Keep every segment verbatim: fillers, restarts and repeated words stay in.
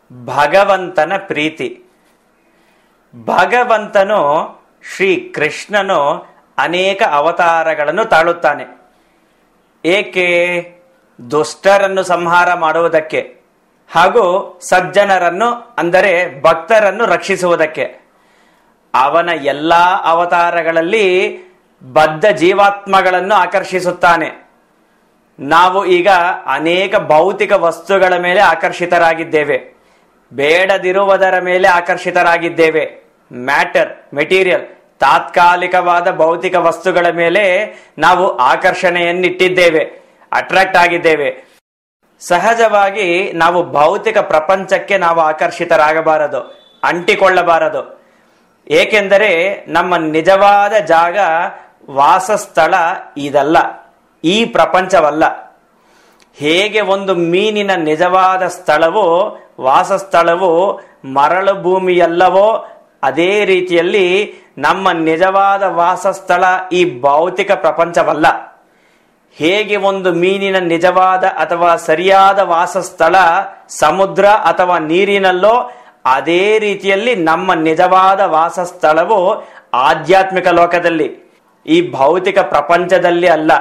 ಭಗವಂತನ ಪ್ರೀತಿ. ಭಗವಂತನು ಶ್ರೀ ಕೃಷ್ಣನು ಅನೇಕ ಅವತಾರಗಳನ್ನು ತಾಳುತ್ತಾನೆ. ಏಕೆ? ದುಷ್ಟರನ್ನು ಸಂಹಾರ ಮಾಡುವುದಕ್ಕೆ ಹಾಗೂ ಸಜ್ಜನರನ್ನು ಅಂದರೆ ಭಕ್ತರನ್ನು ರಕ್ಷಿಸುವುದಕ್ಕೆ. ಅವನ ಎಲ್ಲಾ ಅವತಾರಗಳಲ್ಲಿ ಬದ್ಧ ಜೀವಾತ್ಮಗಳನ್ನು ಆಕರ್ಷಿಸುತ್ತಾನೆ. ನಾವು ಈಗ ಅನೇಕ ಭೌತಿಕ ವಸ್ತುಗಳ ಮೇಲೆ ಆಕರ್ಷಿತರಾಗಿದ್ದೇವೆ, ಬೇಡದಿರುವುದರ ಮೇಲೆ ಆಕರ್ಷಿತರಾಗಿದ್ದೇವೆ. ಮ್ಯಾಟರ್, ಮೆಟೀರಿಯಲ್, ತಾತ್ಕಾಲಿಕವಾದ ಭೌತಿಕ ವಸ್ತುಗಳ ಮೇಲೆ ನಾವು ಆಕರ್ಷಣೆಯನ್ನಿಟ್ಟಿದ್ದೇವೆ, ಅಟ್ರಾಕ್ಟ್ ಆಗಿದ್ದೇವೆ. ಸಹಜವಾಗಿ ನಾವು ಭೌತಿಕ ಪ್ರಪಂಚಕ್ಕೆ ನಾವು ಆಕರ್ಷಿತರಾಗಬಾರದು, ಅಂಟಿಕೊಳ್ಳಬಾರದು. ಏಕೆಂದರೆ ನಮ್ಮ ನಿಜವಾದ ಜಾಗ, ವಾಸಸ್ಥಳ ಇದಲ್ಲ, ಈ ಪ್ರಪಂಚವಲ್ಲ. ಹೇಗೆ ಒಂದು ಮೀನಿನ ನಿಜವಾದ ಸ್ಥಳವು, ವಾಸಸ್ಥಳವು ಮರಳು ಭೂಮಿಯಲ್ಲವೋ ಅದೇ ರೀತಿಯಲ್ಲಿ ನಮ್ಮ ನಿಜವಾದ ವಾಸಸ್ಥಳ ಈ ಭೌತಿಕ ಪ್ರಪಂಚವಲ್ಲ. ಹೇಗೆ ಒಂದು ಮೀನಿನ ನಿಜವಾದ ಅಥವಾ ಸರಿಯಾದ ವಾಸಸ್ಥಳ ಸಮುದ್ರ ಅಥವಾ ನೀರಿನಲ್ಲೋ, ಅದೇ ರೀತಿಯಲ್ಲಿ ನಮ್ಮ ನಿಜವಾದ ವಾಸಸ್ಥಳವು ಆಧ್ಯಾತ್ಮಿಕ ಲೋಕದಲ್ಲಿ, ಈ ಭೌತಿಕ ಪ್ರಪಂಚದಲ್ಲಿ ಅಲ್ಲ.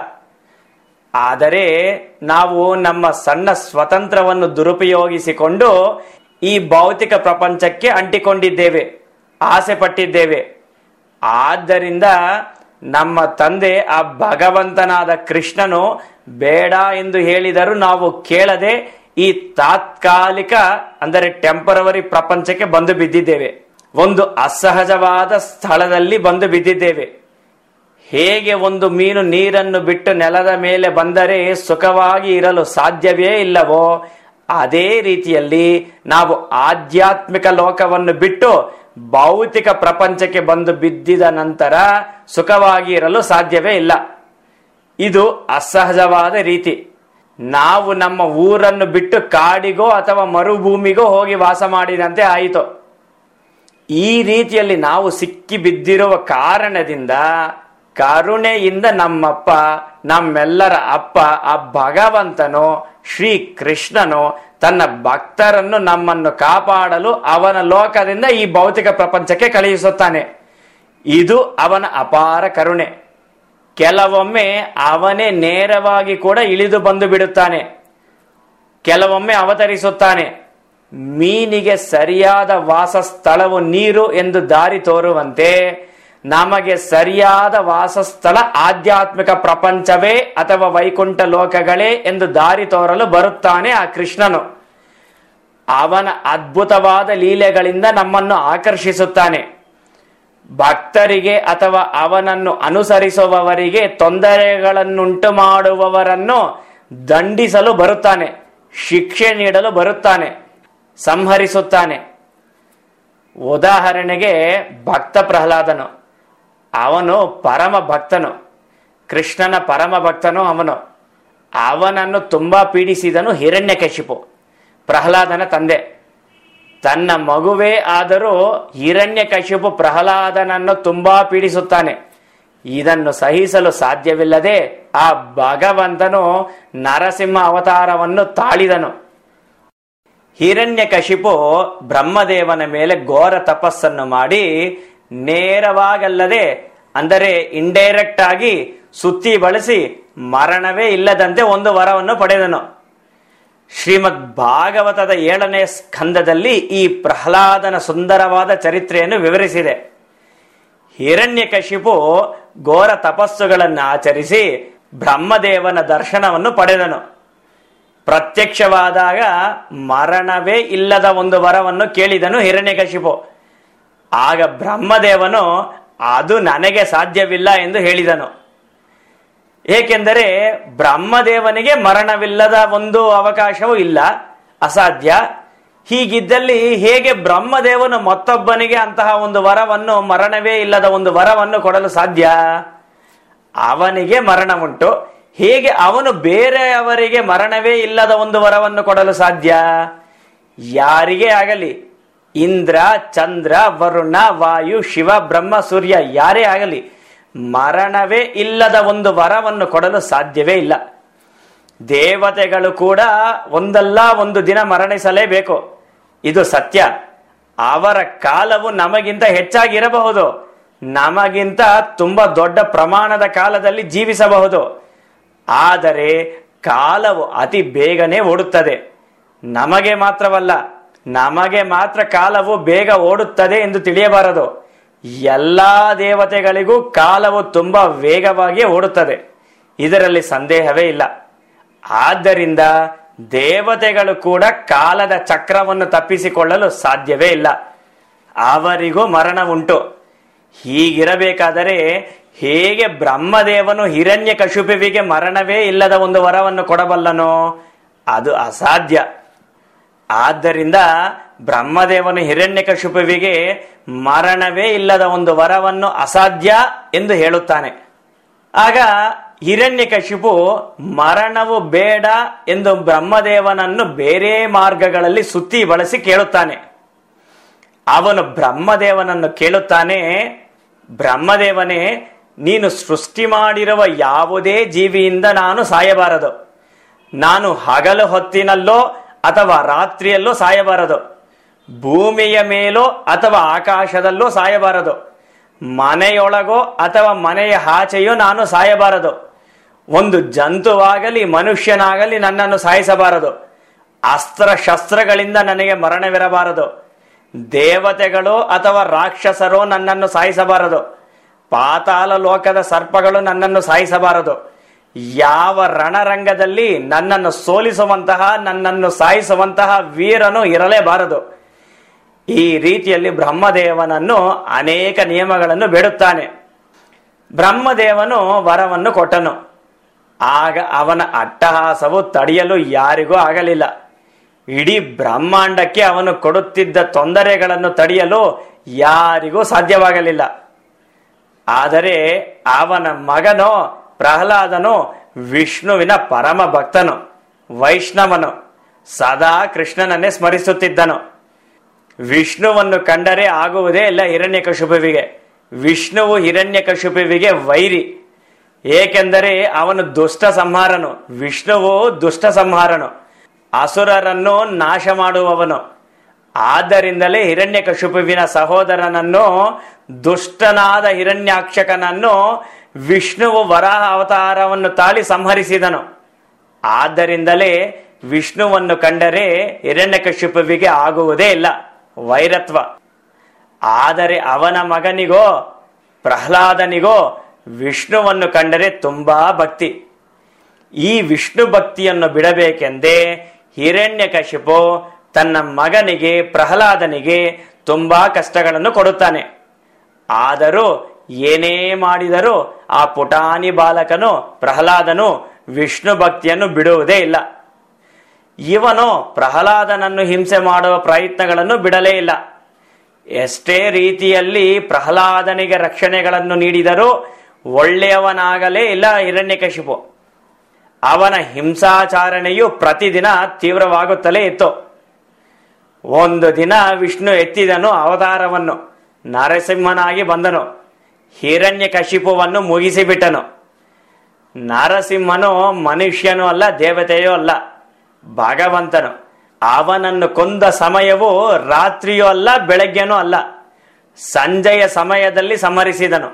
ಆದರೆ ನಾವು ನಮ್ಮ ಸಣ್ಣ ಸ್ವತಂತ್ರವನ್ನು ದುರುಪಯೋಗಿಸಿಕೊಂಡು ಈ ಭೌತಿಕ ಪ್ರಪಂಚಕ್ಕೆ ಅಂಟಿಕೊಂಡಿದ್ದೇವೆ, ಆಸೆ ಪಟ್ಟಿದ್ದೇವೆ. ಆದ್ದರಿಂದ ನಮ್ಮ ತಂದೆ ಆ ಭಗವಂತನಾದ ಕೃಷ್ಣನು ಬೇಡ ಎಂದು ಹೇಳಿದರೂ ನಾವು ಕೇಳದೆ ಈ ತಾತ್ಕಾಲಿಕ ಅಂದರೆ ಟೆಂಪರವರಿ ಪ್ರಪಂಚಕ್ಕೆ ಬಂದು ಬಿದ್ದಿದ್ದೇವೆ. ಒಂದು ಅಸಹಜವಾದ ಸ್ಥಳದಲ್ಲಿ ಬಂದು ಬಿದ್ದಿದ್ದೇವೆ. ಹೇಗೆ ಒಂದು ಮೀನು ನೀರನ್ನು ಬಿಟ್ಟು ನೆಲದ ಮೇಲೆ ಬಂದರೆ ಸುಖವಾಗಿ ಇರಲು ಸಾಧ್ಯವೇ ಇಲ್ಲವೋ, ಅದೇ ರೀತಿಯಲ್ಲಿ ನಾವು ಆಧ್ಯಾತ್ಮಿಕ ಲೋಕವನ್ನು ಬಿಟ್ಟು ಭೌತಿಕ ಪ್ರಪಂಚಕ್ಕೆ ಬಂದು ಬಿದ್ದಿದ ನಂತರ ಸುಖವಾಗಿ ಇರಲು ಸಾಧ್ಯವೇ ಇಲ್ಲ. ಇದು ಅಸಹಜವಾದ ರೀತಿ. ನಾವು ನಮ್ಮ ಊರನ್ನು ಬಿಟ್ಟು ಕಾಡಿಗೋ ಅಥವಾ ಮರುಭೂಮಿಗೋ ಹೋಗಿ ವಾಸ ಮಾಡಿದಂತೆ ಆಯಿತು. ಈ ರೀತಿಯಲ್ಲಿ ನಾವು ಸಿಕ್ಕಿ ಬಿದ್ದಿರುವ ಕಾರಣದಿಂದ ಕರುಣೆಯಿಂದ ನಮ್ಮಪ್ಪ, ನಮ್ಮೆಲ್ಲರ ಅಪ್ಪ ಆ ಭಗವಂತನು ಶ್ರೀ ಕೃಷ್ಣನು ತನ್ನ ಭಕ್ತರನ್ನು ನಮ್ಮನ್ನು ಕಾಪಾಡಲು ಅವನ ಲೋಕದಿಂದ ಈ ಭೌತಿಕ ಪ್ರಪಂಚಕ್ಕೆ ಕಳುಹಿಸುತ್ತಾನೆ. ಇದು ಅವನ ಅಪಾರ ಕರುಣೆ. ಕೆಲವೊಮ್ಮೆ ಅವನೇ ನೇರವಾಗಿ ಕೂಡ ಇಳಿದು ಬಂದು ಬಿಡುತ್ತಾನೆ, ಕೆಲವೊಮ್ಮೆ ಅವತರಿಸುತ್ತಾನೆ. ಮೀನಿಗೆ ಸರಿಯಾದ ವಾಸಸ್ಥಳವು ನೀರು ಎಂದು ದಾರಿ ತೋರುವಂತೆ ನಮಗೆ ಸರಿಯಾದ ವಾಸಸ್ಥಳ ಆಧ್ಯಾತ್ಮಿಕ ಪ್ರಪಂಚವೇ ಅಥವಾ ವೈಕುಂಠ ಲೋಕಗಳೇ ಎಂದು ದಾರಿ ತೋರಲು ಬರುತ್ತಾನೆ ಆ ಕೃಷ್ಣನು. ಅವನ ಅದ್ಭುತವಾದ ಲೀಲೆಗಳಿಂದ ನಮ್ಮನ್ನು ಆಕರ್ಷಿಸುತ್ತಾನೆ. ಭಕ್ತರಿಗೆ ಅಥವಾ ಅವನನ್ನು ಅನುಸರಿಸುವವರಿಗೆ ತೊಂದರೆಗಳನ್ನುಂಟು ಮಾಡುವವರನ್ನು ದಂಡಿಸಲು ಬರುತ್ತಾನೆ, ಶಿಕ್ಷೆ ನೀಡಲು ಬರುತ್ತಾನೆ, ಸಂಹರಿಸುತ್ತಾನೆ. ಉದಾಹರಣೆಗೆ ಭಕ್ತ ಪ್ರಹ್ಲಾದನು, ಅವನು ಪರಮ ಭಕ್ತನು, ಕೃಷ್ಣನ ಪರಮ ಭಕ್ತನು ಅವನು. ಅವನನ್ನು ತುಂಬಾ ಪೀಡಿಸಿದನು ಹಿರಣ್ಯಕಶಿಪು, ಪ್ರಹ್ಲಾದನ ತಂದೆ. ತನ್ನ ಮಗುವೇ ಆದರೂ ಹಿರಣ್ಯಕಶಿಪು ಪ್ರಹ್ಲಾದನನ್ನು ತುಂಬಾ ಪೀಡಿಸುತ್ತಾನೆ. ಇದನ್ನು ಸಹಿಸಲು ಸಾಧ್ಯವಿಲ್ಲದೆ ಆ ಭಗವಂತನು ನರಸಿಂಹ ಅವತಾರವನ್ನು ತಾಳಿದನು. ಹಿರಣ್ಯಕಶಿಪು ಬ್ರಹ್ಮದೇವನ ಮೇಲೆ ಘೋರ ತಪಸ್ಸನ್ನು ಮಾಡಿ ನೇರವಾಗಲ್ಲದೆ ಅಂದರೆ ಇಂಡೈರೆಕ್ಟ್ ಆಗಿ ಸುತ್ತಿ ಬಳಸಿ ಮರಣವೇ ಇಲ್ಲದಂತೆ ಒಂದು ವರವನ್ನು ಪಡೆದನು. ಶ್ರೀಮದ್ ಭಾಗವತದ ಏಳನೇ ಸ್ಕಂದದಲ್ಲಿ ಈ ಪ್ರಹ್ಲಾದನ ಸುಂದರವಾದ ಚರಿತ್ರೆಯನ್ನು ವಿವರಿಸಿದೆ. ಹಿರಣ್ಯಕಶಿಪು ಘೋರ ತಪಸ್ಸುಗಳನ್ನು ಆಚರಿಸಿ ಬ್ರಹ್ಮದೇವನ ದರ್ಶನವನ್ನು ಪಡೆದನು. ಪ್ರತ್ಯಕ್ಷವಾದಾಗ ಮರಣವೇ ಇಲ್ಲದ ಒಂದು ವರವನ್ನು ಕೇಳಿದನು ಹಿರಣ್ಯಕಶಿಪು. ಆಗ ಬ್ರಹ್ಮದೇವನು ಅದು ನನಗೆ ಸಾಧ್ಯವಿಲ್ಲ ಎಂದು ಹೇಳಿದನು. ಏಕೆಂದರೆ ಬ್ರಹ್ಮದೇವನಿಗೆ ಮರಣವಿಲ್ಲದ ಒಂದು ಅವಕಾಶವೂ ಇಲ್ಲ, ಅಸಾಧ್ಯ. ಹೀಗಿದ್ದಲ್ಲಿ ಹೇಗೆ ಬ್ರಹ್ಮದೇವನು ಮತ್ತೊಬ್ಬನಿಗೆ ಅಂತಹ ಒಂದು ವರವನ್ನು, ಮರಣವೇ ಇಲ್ಲದ ಒಂದು ವರವನ್ನು ಕೊಡಲು ಸಾಧ್ಯ? ಅವನಿಗೆ ಮರಣ ಉಂಟು, ಹೇಗೆ ಅವನು ಬೇರೆಯವರಿಗೆ ಮರಣವೇ ಇಲ್ಲದ ಒಂದು ವರವನ್ನು ಕೊಡಲು ಸಾಧ್ಯ? ಯಾರಿಗೇ ಆಗಲಿ, ಇಂದ್ರ, ಚಂದ್ರ, ವರುಣ, ವಾಯು, ಶಿವ, ಬ್ರಹ್ಮ, ಸೂರ್ಯ ಯಾರೇ ಆಗಲಿ, ಮರಣವೇ ಇಲ್ಲದ ಒಂದು ವರವನ್ನು ಕೊಡಲು ಸಾಧ್ಯವೇ ಇಲ್ಲ. ದೇವತೆಗಳು ಕೂಡ ಒಂದಲ್ಲ ಒಂದು ದಿನ ಮರಣಿಸಲೇಬೇಕು. ಇದು ಸತ್ಯ. ಅವರ ಕಾಲವು ನಮಗಿಂತ ಹೆಚ್ಚಾಗಿರಬಹುದು, ನಮಗಿಂತ ತುಂಬಾ ದೊಡ್ಡ ಪ್ರಮಾಣದ ಕಾಲದಲ್ಲಿ ಜೀವಿಸಬಹುದು. ಆದರೆ ಕಾಲವು ಅತಿ ಬೇಗನೆ ಓಡುತ್ತದೆ. ನಮಗೆ ಮಾತ್ರವಲ್ಲ, ನಮಗೆ ಮಾತ್ರ ಕಾಲವು ಬೇಗ ಓಡುತ್ತದೆ ಎಂದು ತಿಳಿಯಬಾರದು. ಎಲ್ಲಾ ದೇವತೆಗಳಿಗೂ ಕಾಲವು ತುಂಬಾ ವೇಗವಾಗಿ ಓಡುತ್ತದೆ, ಇದರಲ್ಲಿ ಸಂದೇಹವೇ ಇಲ್ಲ. ಆದ್ದರಿಂದ ದೇವತೆಗಳು ಕೂಡ ಕಾಲದ ಚಕ್ರವನ್ನು ತಪ್ಪಿಸಿಕೊಳ್ಳಲು ಸಾಧ್ಯವೇ ಇಲ್ಲ. ಅವರಿಗೂ ಮರಣ ಉಂಟು. ಹೀಗಿರಬೇಕಾದರೆ ಹೇಗೆ ಬ್ರಹ್ಮದೇವನು ಹಿರಣ್ಯಕಶಿಪುವಿಗೆ ಮರಣವೇ ಇಲ್ಲದ ಒಂದು ವರವನ್ನು ಕೊಡಬಲ್ಲನೋ? ಅದು ಅಸಾಧ್ಯ. ಆದ್ದರಿಂದ ಬ್ರಹ್ಮದೇವನು ಹಿರಣ್ಯಕಶಿಪುವಿಗೆ ಮರಣವೇ ಇಲ್ಲದ ಒಂದು ವರವನ್ನು ಅಸಾಧ್ಯ ಎಂದು ಹೇಳುತ್ತಾನೆ. ಆಗ ಹಿರಣ್ಯಕಶಿಪು ಮರಣವು ಬೇಡ ಎಂದು ಬ್ರಹ್ಮದೇವನನ್ನು ಬೇರೆ ಮಾರ್ಗಗಳಲ್ಲಿ ಸುತ್ತಿ ಬಳಸಿ ಕೇಳುತ್ತಾನೆ. ಅವನು ಬ್ರಹ್ಮದೇವನನ್ನು ಕೇಳುತ್ತಾನೆ, ಬ್ರಹ್ಮದೇವನೇ, ನೀನು ಸೃಷ್ಟಿ ಮಾಡಿರುವ ಯಾವುದೇ ಜೀವಿಯಿಂದ ನಾನು ಸಾಯಬಾರದು. ನಾನು ಹಗಲು ಹೊತ್ತಿನಲ್ಲೋ ಅಥವಾ ರಾತ್ರಿಯಲ್ಲೋ ಸಾಯಬಾರದು. ಭೂಮಿಯ ಮೇಲೋ ಅಥವಾ ಆಕಾಶದಲ್ಲೋ ಸಾಯಬಾರದು. ಮನೆಯೊಳಗೋ ಅಥವಾ ಮನೆಯ ಆಚೆಯೋ ನಾನು ಸಾಯಬಾರದು. ಒಂದು ಜಂತುವಾಗಲಿ ಮನುಷ್ಯನಾಗಲಿ ನನ್ನನ್ನು ಸಾಯಿಸಬಾರದು. ಅಸ್ತ್ರ ಶಸ್ತ್ರಗಳಿಂದ ನನಗೆ ಮರಣವಿರಬಾರದು. ದೇವತೆಗಳು ಅಥವಾ ರಾಕ್ಷಸರೋ ನನ್ನನ್ನು ಸಾಯಿಸಬಾರದು. ಪಾತಾಳ ಲೋಕದ ಸರ್ಪಗಳು ನನ್ನನ್ನು ಸಾಯಿಸಬಾರದು. ಯಾವ ರಣರಂಗದಲ್ಲಿ ನನ್ನನ್ನು ಸೋಲಿಸುವಂತಹ, ನನ್ನನ್ನು ಸಾಯಿಸುವಂತಹ ವೀರನು ಇರಲೇಬಾರದು. ಈ ರೀತಿಯಲ್ಲಿ ಬ್ರಹ್ಮದೇವನನ್ನು ಅನೇಕ ನಿಯಮಗಳನ್ನು ಬೇಡುತ್ತಾನೆ. ಬ್ರಹ್ಮದೇವನು ವರವನ್ನು ಕೊಟ್ಟನು. ಆಗ ಅವನ ಅಟ್ಟಹಾಸವು ತಡೆಯಲು ಯಾರಿಗೂ ಆಗಲಿಲ್ಲ. ಇಡೀ ಬ್ರಹ್ಮಾಂಡಕ್ಕೆ ಅವನು ಕೊಡುತ್ತಿದ್ದ ತೊಂದರೆಗಳನ್ನು ತಡೆಯಲು ಯಾರಿಗೂ ಸಾಧ್ಯವಾಗಲಿಲ್ಲ. ಆದರೆ ಅವನ ಮಗನೋ ಪ್ರಹ್ಲಾದನು ವಿಷ್ಣುವಿನ ಪರಮ ಭಕ್ತನು, ವೈಷ್ಣವನು, ಸದಾ ಕೃಷ್ಣನನ್ನೇ ಸ್ಮರಿಸುತ್ತಿದ್ದನು. ವಿಷ್ಣುವನ್ನು ಕಂಡರೆ ಆಗುವುದೇ ಇಲ್ಲ ಹಿರಣ್ಯಕಶಿಪುವಿಗೆ. ವಿಷ್ಣುವು ಹಿರಣ್ಯಕಶಿಪುವಿಗೆ ವೈರಿ. ಏಕೆಂದರೆ ಅವನು ದುಷ್ಟ ಸಂಹಾರನು. ವಿಷ್ಣುವು ದುಷ್ಟ ಸಂಹಾರನು, ಅಸುರರನ್ನು ನಾಶ ಮಾಡುವವನು. ಆದ್ದರಿಂದಲೇ ಹಿರಣ್ಯಕಶಿಪುವಿನ ಸಹೋದರನನ್ನು, ದುಷ್ಟನಾದ ಹಿರಣ್ಯಾಕ್ಷಕನನ್ನು ವಿಷ್ಣುವು ವರಾಹ ಅವತಾರವನ್ನು ತಾಳಿ ಸಂಹರಿಸಿದನು. ಆದ್ದರಿಂದಲೇ ವಿಷ್ಣುವನ್ನು ಕಂಡರೆ ಹಿರಣ್ಯಕಶಿಪುವಿಗೆ ಆಗುವುದೇ ಇಲ್ಲ ವೈರತ್ವ. ಆದರೆ ಅವನ ಮಗನಿಗೋ ಪ್ರಹ್ಲಾದನಿಗೋ ವಿಷ್ಣುವನ್ನು ಕಂಡರೆ ತುಂಬಾ ಭಕ್ತಿ. ಈ ವಿಷ್ಣು ಭಕ್ತಿಯನ್ನು ಬಿಡಬೇಕೆಂದೇ ಹಿರಣ್ಯಕಶಿಪು ತನ್ನ ಮಗನಿಗೆ ಪ್ರಹ್ಲಾದನಿಗೆ ತುಂಬಾ ಕಷ್ಟಗಳನ್ನು ಕೊಡುತ್ತಾನೆ. ಆದರೂ ಏನೇ ಮಾಡಿದರೂ ಆ ಪುಟಾಣಿ ಬಾಲಕನು ಪ್ರಹ್ಲಾದನು ವಿಷ್ಣು ಭಕ್ತಿಯನ್ನು ಬಿಡುವುದೇ ಇಲ್ಲ. ಇವನು ಪ್ರಹ್ಲಾದನನ್ನು ಹಿಂಸೆ ಮಾಡುವ ಪ್ರಯತ್ನಗಳನ್ನು ಬಿಡಲೇ ಇಲ್ಲ. ಎಷ್ಟೇ ರೀತಿಯಲ್ಲಿ ಪ್ರಹ್ಲಾದನಿಗೆ ರಕ್ಷಣೆಗಳನ್ನು ನೀಡಿದರೂ ಒಳ್ಳೆಯವನಾಗಲೇ ಇಲ್ಲ ಹಿರಣ್ಯಕಶಿಪು. ಅವನ ಹಿಂಸಾಚಾರಣೆಯು ಪ್ರತಿದಿನ ತೀವ್ರವಾಗುತ್ತಲೇ ಇತ್ತು. ಒಂದು ದಿನ ವಿಷ್ಣು ಎತ್ತಿದನು ಅವತಾರವನ್ನು, ನರಸಿಂಹನಾಗಿ ಬಂದನು. ಹಿರಣ್ಯಕಶಿಪುವನ್ನು ಮುಗಿಸಿಬಿಟ್ಟನು. ನರಸಿಂಹನು ಮನುಷ್ಯನೂ ಅಲ್ಲ, ದೇವತೆಯೂ ಅಲ್ಲ, ಭಗವಂತನು. ಅವನನ್ನು ಕೊಂದ ಸಮಯವು ರಾತ್ರಿಯೂ ಅಲ್ಲ, ಬೆಳಗ್ಗೆನೂ ಅಲ್ಲ, ಸಂಜೆಯ ಸಮಯದಲ್ಲಿ ಸಂಹರಿಸಿದನು.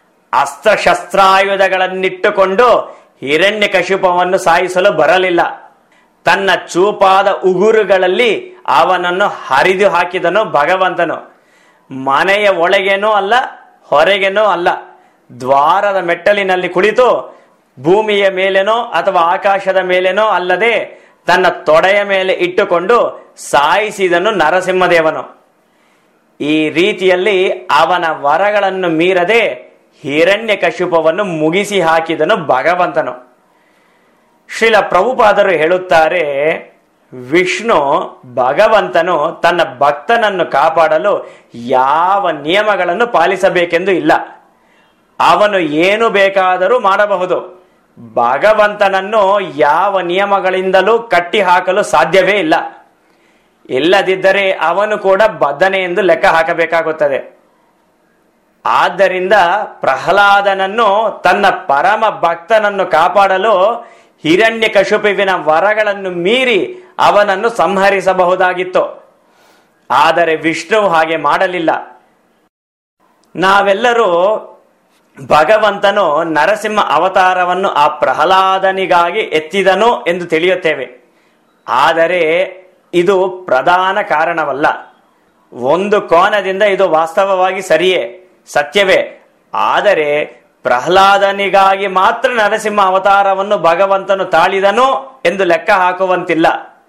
ಅಸ್ತ್ರಶಸ್ತ್ರಾಯುಧಗಳನ್ನಿಟ್ಟುಕೊಂಡು ಹಿರಣ್ಯಕಶಿಪುವನ್ನು ಸಾಯಿಸಲು ಬರಲಿಲ್ಲ. ತನ್ನ ಚೂಪಾದ ಉಗುರುಗಳಲ್ಲಿ ಅವನನ್ನು ಹರಿದು ಹಾಕಿದನು ಭಗವಂತನು. ಮನೆಯ ಒಳಗೇನೂ ಅಲ್ಲ, ಹೊರಗೇನೂ ಅಲ್ಲ, ದ್ವಾರದ ಮೆಟ್ಟಲಿನಲ್ಲಿ ಕುಳಿತು ಭೂಮಿಯ ಮೇಲೇನೋ ಅಥವಾ ಆಕಾಶದ ಮೇಲೇನೋ ಅಲ್ಲದೆ ತನ್ನ ತೊಡೆಯ ಮೇಲೆ ಇಟ್ಟುಕೊಂಡು ಸಾಯಿಸಿದನು ನರಸಿಂಹದೇವನು. ಈ ರೀತಿಯಲ್ಲಿ ಅವನ ವರಗಳನ್ನು ಮೀರದೆ ಹಿರಣ್ಯಕಶಿಪುವನ್ನು ಮುಗಿಸಿ ಹಾಕಿದನು ಭಗವಂತನು. ಶ್ರೀಲ ಪ್ರಭುಪಾದರು ಹೇಳುತ್ತಾರೆ, ವಿಷ್ಣು ಭಗವಂತನು ತನ್ನ ಭಕ್ತನನ್ನು ಕಾಪಾಡಲು ಯಾವ ನಿಯಮಗಳನ್ನು ಪಾಲಿಸಬೇಕೆಂದು ಇಲ್ಲ. ಅವನು ಏನು ಬೇಕಾದರೂ ಮಾಡಬಹುದು. ಭಗವಂತನನ್ನು ಯಾವ ನಿಯಮಗಳಿಂದಲೂ ಕಟ್ಟಿ ಹಾಕಲು ಸಾಧ್ಯವೇ ಇಲ್ಲ. ಇಲ್ಲದಿದ್ದರೆ ಅವನು ಕೂಡ ಬದ್ಧನೆ ಎಂದು ಲೆಕ್ಕ ಹಾಕಬೇಕಾಗುತ್ತದೆ. ಆದ್ದರಿಂದ ಪ್ರಹ್ಲಾದನನ್ನು, ತನ್ನ ಪರಮ ಭಕ್ತನನ್ನು ಕಾಪಾಡಲು ಹಿರಣ್ಯಕಶಿಪುವಿನ ವರಗಳನ್ನು ಮೀರಿ ಅವನನ್ನು ಸಂಹರಿಸಬಹುದಾಗಿತ್ತು. ಆದರೆ ವಿಷ್ಣುವು ಹಾಗೆ ಮಾಡಲಿಲ್ಲ. ನಾವೆಲ್ಲರೂ ಭಗವಂತನು ನರಸಿಂಹ ಅವತಾರವನ್ನು ಆ ಪ್ರಹ್ಲಾದನಿಗಾಗಿ ಎತ್ತಿದನು ಎಂದು ತಿಳಿಯುತ್ತೇವೆ. ಆದರೆ ಇದು ಪ್ರಧಾನ ಕಾರಣವಲ್ಲ. ಒಂದು ಕೋನದಿಂದ ಇದು ವಾಸ್ತವವಾಗಿ ಸರಿಯೇ, ಸತ್ಯವೇ. ಆದರೆ ಪ್ರಹ್ಲಾದನಿಗಾಗಿ ಮಾತ್ರ ನರಸಿಂಹ ಅವತಾರವನ್ನು ಭಗವಂತನು ತಾಳಿದನು ಎಂದು ಲೆಕ್ಕ ಹಾಕುವಂತಿಲ್ಲ.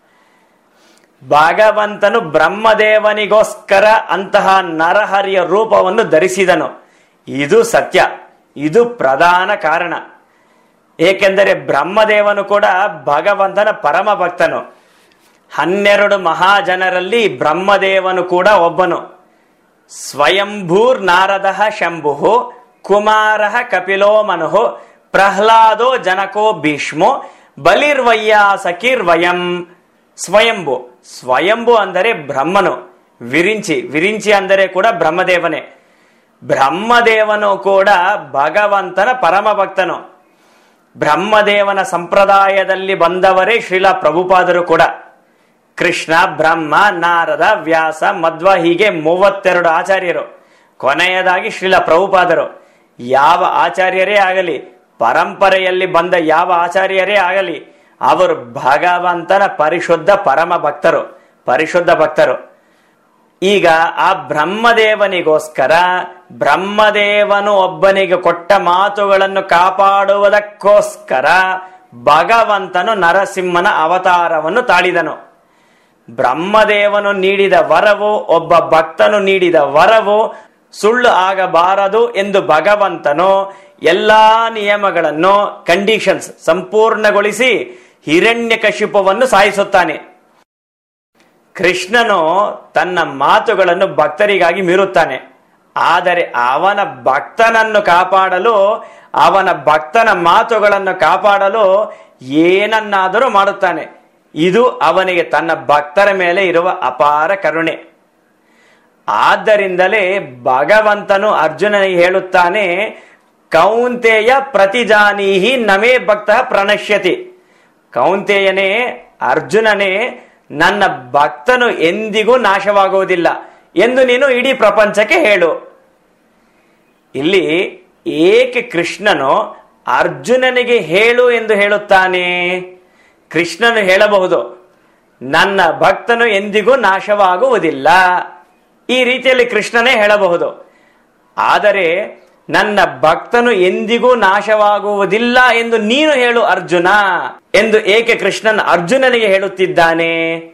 ಭಗವಂತನು ಬ್ರಹ್ಮದೇವನಿಗೋಸ್ಕರ ಅಂತಹ ನರಹರಿಯ ರೂಪವನ್ನು ಧರಿಸಿದನು. ಇದು ಸತ್ಯ, ಇದು ಪ್ರಧಾನ ಕಾರಣ. ಏಕೆಂದರೆ ಬ್ರಹ್ಮದೇವನು ಕೂಡ ಭಗವಂತನ ಪರಮ ಭಕ್ತನು. ಹನ್ನೆರಡು ಮಹಾಜನರಲ್ಲಿ ಬ್ರಹ್ಮದೇವನು ಕೂಡ ಒಬ್ಬನು. ಸ್ವಯಂಭೂರ್ ನಾರದ ಶಂಭು ಕುಮಾರ ಕಪಿಲೋ ಮನು ಪ್ರಹ್ಲಾದೋ ಜನಕೋ ಭೀಷ್ಮೋ ಬಲಿರ್ವಯ್ಯಾಸಕಿರ್ ವಯಂ. ಸ್ವಯಂಭು ಸ್ವಯಂಭು ಅಂದರೆ ಬ್ರಹ್ಮನು. ವಿರಿಂಚಿ ವಿರಿಂಚಿ ಅಂದರೆ ಕೂಡ ಬ್ರಹ್ಮದೇವನೇ. ಬ್ರಹ್ಮದೇವನು ಕೂಡ ಭಗವಂತನ ಪರಮ ಭಕ್ತನು. ಬ್ರಹ್ಮದೇವನ ಸಂಪ್ರದಾಯದಲ್ಲಿ ಬಂದವರೇ ಶ್ರೀಲ ಪ್ರಭುಪಾದರು ಕೂಡ. ಕೃಷ್ಣ, ಬ್ರಹ್ಮ, ನಾರದ, ವ್ಯಾಸ, ಮಧ್ವ ಹೀಗೆ ಮೂವತ್ತೆರಡು ಆಚಾರ್ಯರು. ಕೊನೆಯದಾಗಿ ಶ್ರೀಲ ಪ್ರಭುಪಾದರು. ಯಾವ ಆಚಾರ್ಯರೇ ಆಗಲಿ, ಪರಂಪರೆಯಲ್ಲಿ ಬಂದ ಯಾವ ಆಚಾರ್ಯರೇ ಆಗಲಿ, ಅವರು ಭಗವಂತನ ಪರಿಶುದ್ಧ ಪರಮ ಭಕ್ತರು, ಪರಿಶುದ್ಧ ಭಕ್ತರು. ಈಗ ಆ ಬ್ರಹ್ಮದೇವನಿಗೋಸ್ಕರ ಬ್ರಹ್ಮದೇವನು ಒಬ್ಬನಿಗೆ ಕೊಟ್ಟ ಮಾತುಗಳನ್ನು ಕಾಪಾಡುವುದಕ್ಕೋಸ್ಕರ ಭಗವಂತನು ನರಸಿಂಹನ ಅವತಾರವನ್ನು ತಾಳಿದನು. ಬ್ರಹ್ಮದೇವನು ನೀಡಿದ ವರವು, ಒಬ್ಬ ಭಕ್ತನು ನೀಡಿದ ವರವು ಸುಳ್ಳು ಆಗಬಾರದು ಎಂದು ಭಗವಂತನು ಎಲ್ಲಾ ನಿಯಮಗಳನ್ನು, ಕಂಡೀಷನ್ಸ್ ಸಂಪೂರ್ಣಗೊಳಿಸಿ ಹಿರಣ್ಯಕಶಿಪುವನ್ನು ಸಾಯಿಸುತ್ತಾನೆ. ಕೃಷ್ಣನು ತನ್ನ ಮಾತುಗಳನ್ನು ಭಕ್ತರಿಗಾಗಿ ಮೀರುತ್ತಾನೆ. ಆದರೆ ಅವನ ಭಕ್ತನನ್ನು ಕಾಪಾಡಲು, ಅವನ ಭಕ್ತನ ಮಾತುಗಳನ್ನು ಕಾಪಾಡಲು ಏನನ್ನಾದರೂ ಮಾಡುತ್ತಾನೆ. ಇದು ಅವನಿಗೆ ತನ್ನ ಭಕ್ತರ ಮೇಲೆ ಇರುವ ಅಪಾರ ಕರುಣೆ. ಆದ್ದರಿಂದಲೇ ಭಗವಂತನು ಅರ್ಜುನನಿಗೆ ಹೇಳುತ್ತಾನೆ, ಕೌಂತೆಯ ಪ್ರತಿಜಾನೀಹಿ ನಮೇ ಭಕ್ತ ಪ್ರಣಶ್ಯತಿ. ಕೌಂತೆಯನೇ, ಅರ್ಜುನನೇ, ನನ್ನ ಭಕ್ತನು ಎಂದಿಗೂ ನಾಶವಾಗುವುದಿಲ್ಲ ಎಂದು ನೀನು ಇಡೀ ಪ್ರಪಂಚಕ್ಕೆ ಹೇಳು. ಇಲ್ಲಿ ಏಕೆ ಕೃಷ್ಣನು ಅರ್ಜುನನಿಗೆ ಹೇಳು ಎಂದು ಹೇಳುತ್ತಾನೆ? ಕೃಷ್ಣನು ಹೇಳಬಹುದು, ನನ್ನ ಭಕ್ತನು ಎಂದಿಗೂ ನಾಶವಾಗುವುದಿಲ್ಲ. ಈ ರೀತಿಯಲ್ಲಿ ಕೃಷ್ಣನೇ ಹೇಳಬಹುದು. ಆದರೆ ನನ್ನ ಭಕ್ತನು ಎಂದಿಗೂ ನಾಶವಾಗುವುದಿಲ್ಲ ಎಂದು ನೀನು ಹೇಳು ಅರ್ಜುನ ಎಂದು ಏಕೆ ಕೃಷ್ಣನ್ ಅರ್ಜುನನಿಗೆ ಹೇಳುತ್ತಿದ್ದಾನೆ?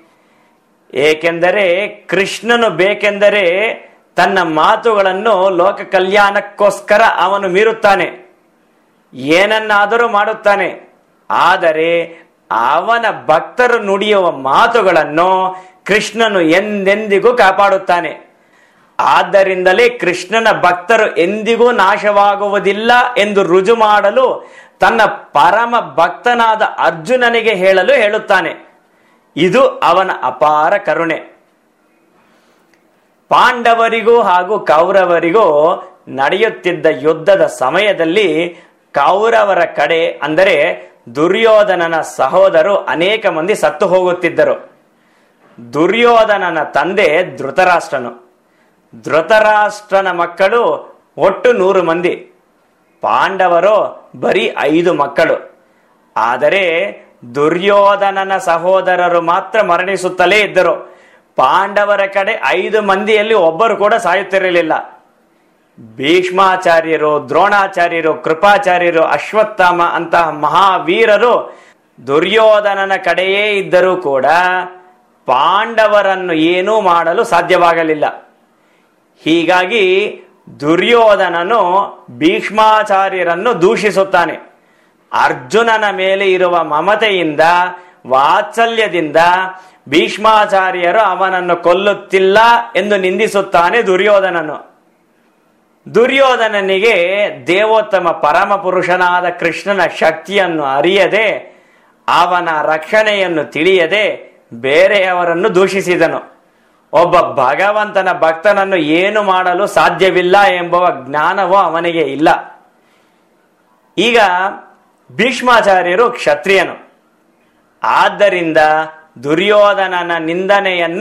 ಏಕೆಂದರೆ ಕೃಷ್ಣನು ಬೇಕೆಂದರೆ ತನ್ನ ಮಾತುಗಳನ್ನು ಲೋಕ ಕಲ್ಯಾಣಕ್ಕೋಸ್ಕರ ಅವನು ಮೀರುತ್ತಾನೆ, ಏನನ್ನಾದರೂ ಮಾಡುತ್ತಾನೆ. ಆದರೆ ಅವನ ಭಕ್ತರು ನುಡಿಯುವ ಮಾತುಗಳನ್ನು ಕೃಷ್ಣನು ಎಂದೆಂದಿಗೂ ಕಾಪಾಡುತ್ತಾನೆ. ಆದ್ದರಿಂದಲೇ ಕೃಷ್ಣನ ಭಕ್ತರು ಎಂದಿಗೂ ನಾಶವಾಗುವುದಿಲ್ಲ ಎಂದು ರುಜು ಮಾಡಲು ತನ್ನ ಪರಮ ಭಕ್ತನಾದ ಅರ್ಜುನನಿಗೆ ಹೇಳಲು ಹೇಳುತ್ತಾನೆ. ಇದು ಅವನ ಅಪಾರ ಕರುಣೆ. ಪಾಂಡವರಿಗೂ ಹಾಗೂ ಕೌರವರಿಗೂ ನಡೆಯುತ್ತಿದ್ದ ಯುದ್ಧದ ಸಮಯದಲ್ಲಿ ಕೌರವರ ಕಡೆ ಅಂದರೆ ದುರ್ಯೋಧನನ ಸಹೋದರು ಅನೇಕ ಮಂದಿ ಸತ್ತು ಹೋಗುತ್ತಿದ್ದರು. ದುರ್ಯೋಧನನ ತಂದೆ ಧೃತರಾಷ್ಟ್ರನು. ಧೃತರಾಷ್ಟ್ರನ ಮಕ್ಕಳು ಒಟ್ಟು ನೂರು ಮಂದಿ, ಪಾಂಡವರು ಬರೀ ಐದು ಮಕ್ಕಳು. ಆದರೆ ದುರ್ಯೋಧನನ ಸಹೋದರರು ಮಾತ್ರ ಮರಣಿಸುತ್ತಲೇ ಇದ್ದರು. ಪಾಂಡವರ ಕಡೆ ಐದು ಮಂದಿಯಲ್ಲಿ ಒಬ್ಬರು ಕೂಡ ಸಾಯುತ್ತಿರಲಿಲ್ಲ. ಭೀಷ್ಮಾಚಾರ್ಯರು, ದ್ರೋಣಾಚಾರ್ಯರು, ಕೃಪಾಚಾರ್ಯರು, ಅಶ್ವತ್ಥಾಮ ಅಂತಹ ಮಹಾವೀರರು ದುರ್ಯೋಧನನ ಕಡೆಯೇ ಇದ್ದರೂ ಕೂಡ ಪಾಂಡವರನ್ನು ಏನೂ ಮಾಡಲು ಸಾಧ್ಯವಾಗಲಿಲ್ಲ. ಹೀಗಾಗಿ ದುರ್ಯೋಧನನು ಭೀಷ್ಮಾಚಾರ್ಯರನ್ನು ದೂಷಿಸುತ್ತಾನೆ. ಅರ್ಜುನನ ಮೇಲೆ ಇರುವ ಮಮತೆಯಿಂದ, ವಾತ್ಸಲ್ಯದಿಂದ ಭೀಷ್ಮಾಚಾರ್ಯರು ಅವನನ್ನು ಕೊಲ್ಲುತ್ತಿಲ್ಲ ಎಂದು ನಿಂದಿಸುತ್ತಾನೆ ದುರ್ಯೋಧನನು. ದುರ್ಯೋಧನನಿಗೆ ದೇವೋತ್ತಮ ಪರಮ ಪುರುಷನಾದ ಕೃಷ್ಣನ ಶಕ್ತಿಯನ್ನು ಅರಿಯದೆ, ಅವನ ರಕ್ಷಣೆಯನ್ನು ತಿಳಿಯದೆ ಬೇರೆಯವರನ್ನು ದೂಷಿಸಿದನು. ಒಬ್ಬ ಭಗವಂತನ ಭಕ್ತನನ್ನು ಏನು ಮಾಡಲು ಸಾಧ್ಯವಿಲ್ಲ ಎಂಬುವ ಜ್ಞಾನವೂ ಅವನಿಗೆ ಇಲ್ಲ. ಈಗ ಭೀಷ್ಮಾಚಾರ್ಯರು ಕ್ಷತ್ರಿಯನು. ಆದ್ದರಿಂದ ದುರ್ಯೋಧನನ ನಿಂದನೆಯನ್ನು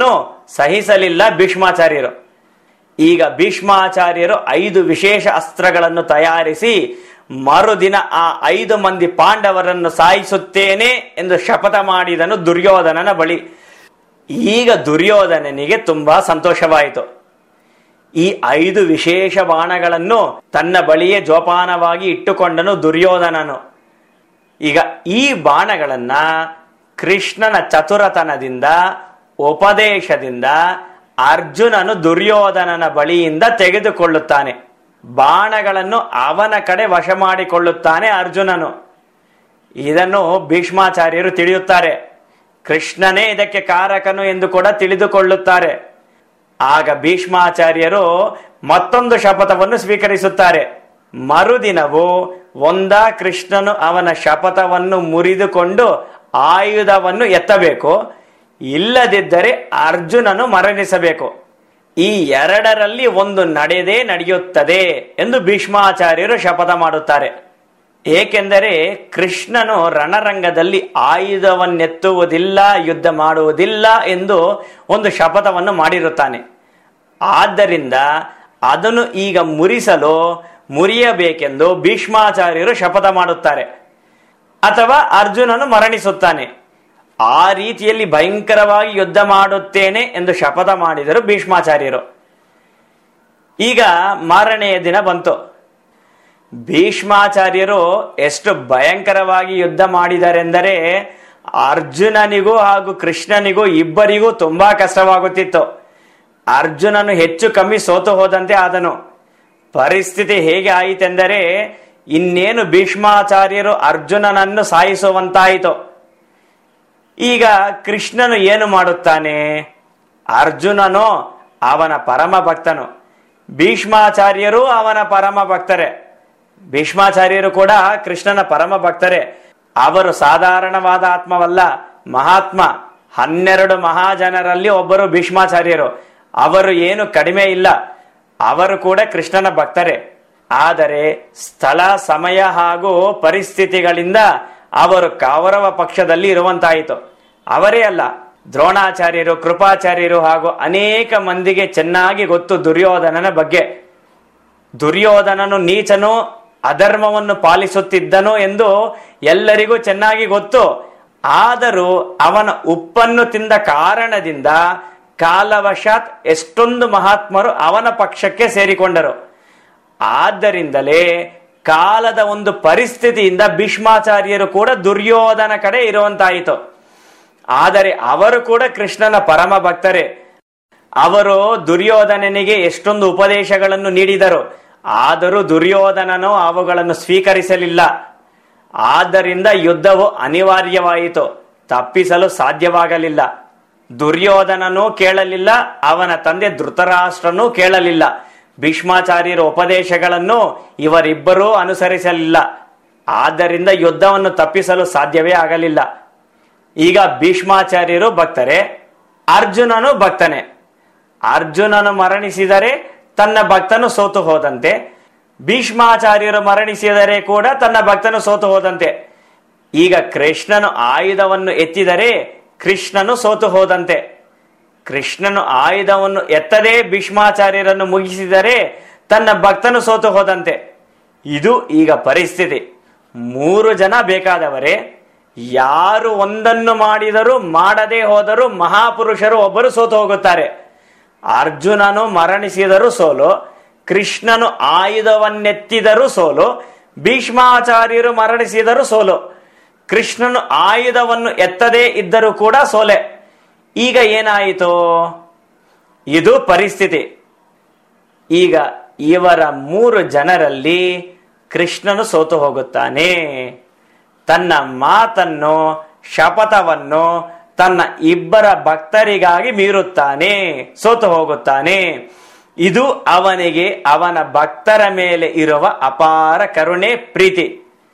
ಸಹಿಸಲಿಲ್ಲ ಭೀಷ್ಮಾಚಾರ್ಯರು. ಈಗ ಭೀಷ್ಮಾಚಾರ್ಯರು ಐದು ವಿಶೇಷ ಅಸ್ತ್ರಗಳನ್ನು ತಯಾರಿಸಿ ಮರುದಿನ ಆ ಐದು ಮಂದಿ ಪಾಂಡವರನ್ನು ಸಾಯಿಸುತ್ತೇನೆ ಎಂದು ಶಪಥ ಮಾಡಿದನು ದುರ್ಯೋಧನನ ಬಳಿ. ಈಗ ದುರ್ಯೋಧನನಿಗೆ ತುಂಬಾ ಸಂತೋಷವಾಯಿತು. ಈ ಐದು ವಿಶೇಷ ಬಾಣಗಳನ್ನು ತನ್ನ ಬಳಿಯೇ ಜೋಪಾನವಾಗಿ ಇಟ್ಟುಕೊಂಡನು ದುರ್ಯೋಧನನು. ಈಗ ಈ ಬಾಣಗಳನ್ನ ಕೃಷ್ಣನ ಚತುರತನದಿಂದ, ಉಪದೇಶದಿಂದ ಅರ್ಜುನನು ದುರ್ಯೋಧನನ ಬಳಿಯಿಂದ ತೆಗೆದುಕೊಳ್ಳುತ್ತಾನೆ. ಬಾಣಗಳನ್ನು ಅವನ ಕಡೆ ವಶ ಮಾಡಿಕೊಳ್ಳುತ್ತಾನೆ ಅರ್ಜುನನು. ಇದನ್ನು ಭೀಷ್ಮಾಚಾರ್ಯರು ತಿಳಿಯುತ್ತಾರೆ. ಕೃಷ್ಣನೇ ಇದಕ್ಕೆ ಕಾರಕನು ಎಂದು ಕೂಡ ತಿಳಿದುಕೊಳ್ಳುತ್ತಾರೆ. ಆಗ ಭೀಷ್ಮಾಚಾರ್ಯರು ಮತ್ತೊಂದು ಶಪಥವನ್ನು ಸ್ವೀಕರಿಸುತ್ತಾರೆ. ಮರುದಿನವೂ ಒಂದ ಕೃಷ್ಣನು ಅವನ ಶಪಥವನ್ನು ಮುರಿದುಕೊಂಡು ಆಯುಧವನ್ನು ಎತ್ತಬೇಕು, ಇಲ್ಲದಿದ್ದರೆ ಅರ್ಜುನನು ಮರಣಿಸಬೇಕು. ಈ ಎರಡರಲ್ಲಿ ಒಂದು ನಡೆದೇ ನಡೆಯುತ್ತದೆ ಎಂದು ಭೀಷ್ಮಾಚಾರ್ಯರು ಶಪಥ ಮಾಡುತ್ತಾರೆ. ಏಕೆಂದರೆ ಕೃಷ್ಣನು ರಣರಂಗದಲ್ಲಿ ಆಯುಧವನ್ನೆತ್ತುವುದಿಲ್ಲ, ಯುದ್ಧ ಮಾಡುವುದಿಲ್ಲ ಎಂದು ಒಂದು ಶಪಥವನ್ನು ಮಾಡಿರುತ್ತಾನೆ. ಆದ್ದರಿಂದ ಅದನ್ನು ಈಗ ಮುರಿಸಲು ಮುರಿಯಬೇಕೆಂದು ಭೀಷ್ಮಾಚಾರ್ಯರು ಶಪಥ ಮಾಡುತ್ತಾರೆ. ಅಥವಾ ಅರ್ಜುನನು ಮರಣಿಸುತ್ತಾನೆ. ಆ ರೀತಿಯಲ್ಲಿ ಭಯಂಕರವಾಗಿ ಯುದ್ಧ ಮಾಡುತ್ತೇನೆ ಎಂದು ಶಪಥ ಮಾಡಿದರು ಭೀಷ್ಮಾಚಾರ್ಯರು. ಈಗ ಮಾರನೆಯ ದಿನ ಬಂತು. ಭೀಷ್ಮಾಚಾರ್ಯರು ಎಷ್ಟು ಭಯಂಕರವಾಗಿ ಯುದ್ಧ ಮಾಡಿದರೆಂದರೆ ಅರ್ಜುನನಿಗೂ ಹಾಗೂ ಕೃಷ್ಣನಿಗೂ ಇಬ್ಬರಿಗೂ ತುಂಬಾ ಕಷ್ಟವಾಗುತ್ತಿತ್ತು. ಅರ್ಜುನನು ಹೆಚ್ಚು ಕಮ್ಮಿ ಸೋತು ಹೋದಂತೆ ಆದನು. ಪರಿಸ್ಥಿತಿ ಹೇಗೆ ಆಯಿತೆಂದರೆ ಇನ್ನೇನು ಭೀಷ್ಮಾಚಾರ್ಯರು ಅರ್ಜುನನನ್ನು ಸಾಯಿಸುವಂತಾಯಿತು. ಈಗ ಕೃಷ್ಣನು ಏನು ಮಾಡುತ್ತಾನೆ? ಅರ್ಜುನನು ಅವನ ಪರಮ ಭಕ್ತನು, ಭೀಷ್ಮಾಚಾರ್ಯರು ಅವನ ಪರಮ ಭಕ್ತರೇ. ಭೀಷ್ಮಾಚಾರ್ಯರು ಕೂಡ ಕೃಷ್ಣನ ಪರಮ ಭಕ್ತರೇ. ಅವರು ಸಾಧಾರಣವಾದ ಆತ್ಮವಲ್ಲ, ಮಹಾತ್ಮ. ಹನ್ನೆರಡು ಮಹಾಜನರಲ್ಲಿ ಒಬ್ಬರು ಭೀಷ್ಮಾಚಾರ್ಯರು. ಅವರು ಏನು ಕಡಿಮೆ ಇಲ್ಲ, ಅವರು ಕೂಡ ಕೃಷ್ಣನ ಭಕ್ತರೇ. ಆದರೆ ಸ್ಥಳ, ಸಮಯ ಹಾಗೂ ಪರಿಸ್ಥಿತಿಗಳಿಂದ ಅವರು ಕೌರವ ಪಕ್ಷದಲ್ಲಿ ಇರುವಂತಾಯಿತು. ಅವರೇ ಅಲ್ಲ, ದ್ರೋಣಾಚಾರ್ಯರು, ಕೃಪಾಚಾರ್ಯರು ಹಾಗೂ ಅನೇಕ ಮಂದಿಗೆ ಚೆನ್ನಾಗಿ ಗೊತ್ತು ದುರ್ಯೋಧನನ ಬಗ್ಗೆ. ದುರ್ಯೋಧನನು ನೀಚನು, ಅಧರ್ಮವನ್ನು ಪಾಲಿಸುತ್ತಿದ್ದನು ಎಂದು ಎಲ್ಲರಿಗೂ ಚೆನ್ನಾಗಿ ಗೊತ್ತು. ಆದರೂ ಅವನ ಉಪ್ಪನ್ನು ತಿಂದ ಕಾರಣದಿಂದ ಕಾಲವಶಾತ್ ಎಷ್ಟೊಂದು ಮಹಾತ್ಮರು ಅವನ ಪಕ್ಷಕ್ಕೆ ಸೇರಿಕೊಂಡರು. ಆದ್ದರಿಂದಲೇ ಕಾಲದ ಒಂದು ಪರಿಸ್ಥಿತಿಯಿಂದ ಭೀಷ್ಮಾಚಾರ್ಯರು ಕೂಡ ದುರ್ಯೋಧನ ಕಡೆ ಇರುವಂತಾಯಿತು. ಆದರೆ ಅವರು ಕೂಡ ಕೃಷ್ಣನ ಪರಮ ಭಕ್ತರೇ. ಅವರು ದುರ್ಯೋಧನನಿಗೆ ಎಷ್ಟೊಂದು ಉಪದೇಶಗಳನ್ನು ನೀಡಿದರು. ಆದರೂ ದುರ್ಯೋಧನನು ಅವುಗಳನ್ನು ಸ್ವೀಕರಿಸಲಿಲ್ಲ. ಆದ್ದರಿಂದ ಯುದ್ಧವು ಅನಿವಾರ್ಯವಾಯಿತು, ತಪ್ಪಿಸಲು ಸಾಧ್ಯವಾಗಲಿಲ್ಲ. ದುರ್ಯೋಧನನೂ ಕೇಳಲಿಲ್ಲ, ಅವನ ತಂದೆ ಧೃತರಾಷ್ಟ್ರನೂ ಕೇಳಲಿಲ್ಲ. ಭೀಷ್ಮಾಚಾರ್ಯರ ಉಪದೇಶಗಳನ್ನು ಇವರಿಬ್ಬರೂ ಅನುಸರಿಸಲಿಲ್ಲ. ಆದ್ದರಿಂದ ಯುದ್ಧವನ್ನು ತಪ್ಪಿಸಲು ಸಾಧ್ಯವೇ ಆಗಲಿಲ್ಲ. ಈಗ ಭೀಷ್ಮಾಚಾರ್ಯರು ಭಕ್ತರೇ, ಅರ್ಜುನನು ಭಕ್ತನೇ. ಅರ್ಜುನನು ಮರಣಿಸಿದರೆ ತನ್ನ ಭಕ್ತನು ಸೋತು ಹೋದಂತೆ, ಭೀಷ್ಮಾಚಾರ್ಯರು ಮರಣಿಸಿದರೆ ಕೂಡ ತನ್ನ ಭಕ್ತನು ಸೋತು ಹೋದಂತೆ. ಈಗ ಕೃಷ್ಣನು ಆಯುಧವನ್ನು ಎತ್ತಿದರೆ ಕೃಷ್ಣನು ಸೋತು ಹೋದಂತೆ. ಕೃಷ್ಣನು ಆಯುಧವನ್ನು ಎತ್ತದೇ ಭೀಷ್ಮಾಚಾರ್ಯರನ್ನು ಮುಗಿಸಿದರೆ ತನ್ನ ಭಕ್ತನು ಸೋತು ಹೋದಂತೆ. ಇದು ಈಗ ಪರಿಸ್ಥಿತಿ. ಮೂರು ಜನ ಬೇಕಾದವರೇ. ಯಾರು ಒಂದನ್ನು ಮಾಡಿದರೂ ಮಾಡದೇ ಹೋದರೂ ಮಹಾಪುರುಷರು ಒಬ್ಬರು ಸೋತು ಹೋಗುತ್ತಾರೆ. ಅರ್ಜುನನು ಮರಣಿಸಿದರೂ ಸೋಲು, ಕೃಷ್ಣನು ಆಯುಧವನ್ನೆತ್ತಿದರೂ ಸೋಲು, ಭೀಷ್ಮಾಚಾರ್ಯರು ಮರಣಿಸಿದರೂ ಸೋಲು. ಕೃಷ್ಣನು ಆಯುಧವನ್ನು ಎತ್ತದೇ ಇದ್ದರೂ ಕೂಡ ಸೋಲೆ. ಈಗ ಏನಾಯಿತು? ಇದು ಪರಿಸ್ಥಿತಿ. ಈಗ ಇವರ ಮೂರು ಜನರಲ್ಲಿ ಕೃಷ್ಣನು ಸೋತು ಹೋಗುತ್ತಾನೆ. ತನ್ನ ಮಾತನ್ನು, ಶಪಥವನ್ನು ತನ್ನ ಇಬ್ಬರ ಭಕ್ತರಿಗಾಗಿ ಮೀರುತ್ತಾನೆ, ಸೋತು ಹೋಗುತ್ತಾನೆ. ಇದು ಅವನಿಗೆ ಅವನ ಭಕ್ತರ ಮೇಲೆ ಇರುವ ಅಪಾರ ಕರುಣೆ, ಪ್ರೀತಿ.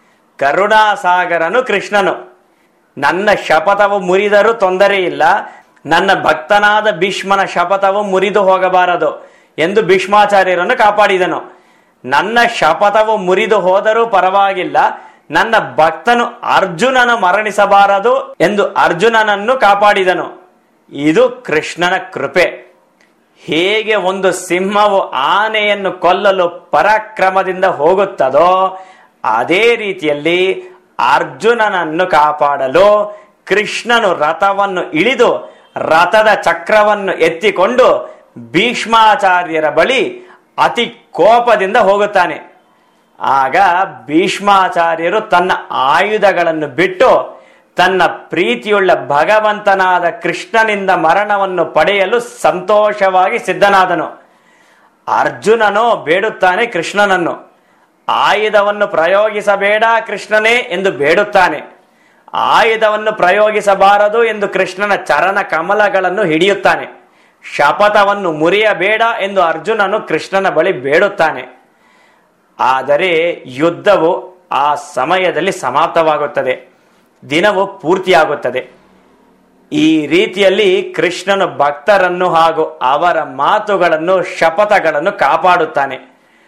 ಕರುಣಾಸಾಗರನು ಕೃಷ್ಣನು. ನನ್ನ ಶಪಥವು ಮುರಿದರೂ ತೊಂದರೆ ಇಲ್ಲ, ನನ್ನ ಭಕ್ತನಾದ ಭೀಷ್ಮನ ಶಪಥವು ಮುರಿದು ಹೋಗಬಾರದು ಎಂದು ಭೀಷ್ಮಾಚಾರ್ಯರನ್ನು ಕಾಪಾಡಿದನು. ನನ್ನ ಶಪಥವು ಮುರಿದು ಹೋದರೂ ಪರವಾಗಿಲ್ಲ, ನನ್ನ ಭಕ್ತನು ಅರ್ಜುನನು ಮರಣಿಸಬಾರದು ಎಂದು ಅರ್ಜುನನನ್ನು ಕಾಪಾಡಿದನು. ಇದು ಕೃಷ್ಣನ ಕೃಪೆ. ಹೇಗೆ ಒಂದು ಸಿಂಹವು ಆನೆಯನ್ನು ಕೊಲ್ಲಲು ಪರಾಕ್ರಮದಿಂದ ಹೋಗುತ್ತದೋ ಅದೇ ರೀತಿಯಲ್ಲಿ ಅರ್ಜುನನನ್ನು ಕಾಪಾಡಲು ಕೃಷ್ಣನು ರಥವನ್ನು ಇಳಿದು ರಥದ ಚಕ್ರವನ್ನು ಎತ್ತಿಕೊಂಡು ಭೀಷ್ಮಾಚಾರ್ಯರ ಬಳಿ ಅತಿ ಕೋಪದಿಂದ ಹೋಗುತ್ತಾನೆ. ಆಗ ಭೀಷ್ಮಾಚಾರ್ಯರು ತನ್ನ ಆಯುಧಗಳನ್ನು ಬಿಟ್ಟು ತನ್ನ ಪ್ರೀತಿಯುಳ್ಳ ಭಗವಂತನಾದ ಕೃಷ್ಣನಿಂದ ಮರಣವನ್ನು ಪಡೆಯಲು ಸಂತೋಷವಾಗಿ ಸಿದ್ಧನಾದನು. ಅರ್ಜುನನೋ ಬೇಡುತ್ತಾನೆ ಕೃಷ್ಣನನ್ನು, ಆಯುಧವನ್ನು ಪ್ರಯೋಗಿಸಬೇಡ ಕೃಷ್ಣನೇ ಎಂದು ಬೇಡುತ್ತಾನೆ. ಆಯುಧವನ್ನು ಪ್ರಯೋಗಿಸಬಾರದು ಎಂದು ಕೃಷ್ಣನ ಚರಣ ಕಮಲಗಳನ್ನು ಹಿಡಿಯುತ್ತಾನೆ. ಶಪಥವನ್ನು ಮುರಿಯಬೇಡ ಎಂದು ಅರ್ಜುನನು ಕೃಷ್ಣನ ಬಳಿ ಬೇಡುತ್ತಾನೆ. ಆದರೆ ಯುದ್ಧವು ಆ ಸಮಯದಲ್ಲಿ ಸಮಾಪ್ತವಾಗುತ್ತದೆ, ದಿನವು ಪೂರ್ತಿಯಾಗುತ್ತದೆ. ಈ ರೀತಿಯಲ್ಲಿ ಕೃಷ್ಣನು ಭಕ್ತರನ್ನು ಹಾಗೂ ಅವರ ಮಾತುಗಳನ್ನು ಶಪಥಗಳನ್ನು ಕಾಪಾಡುತ್ತಾನೆ.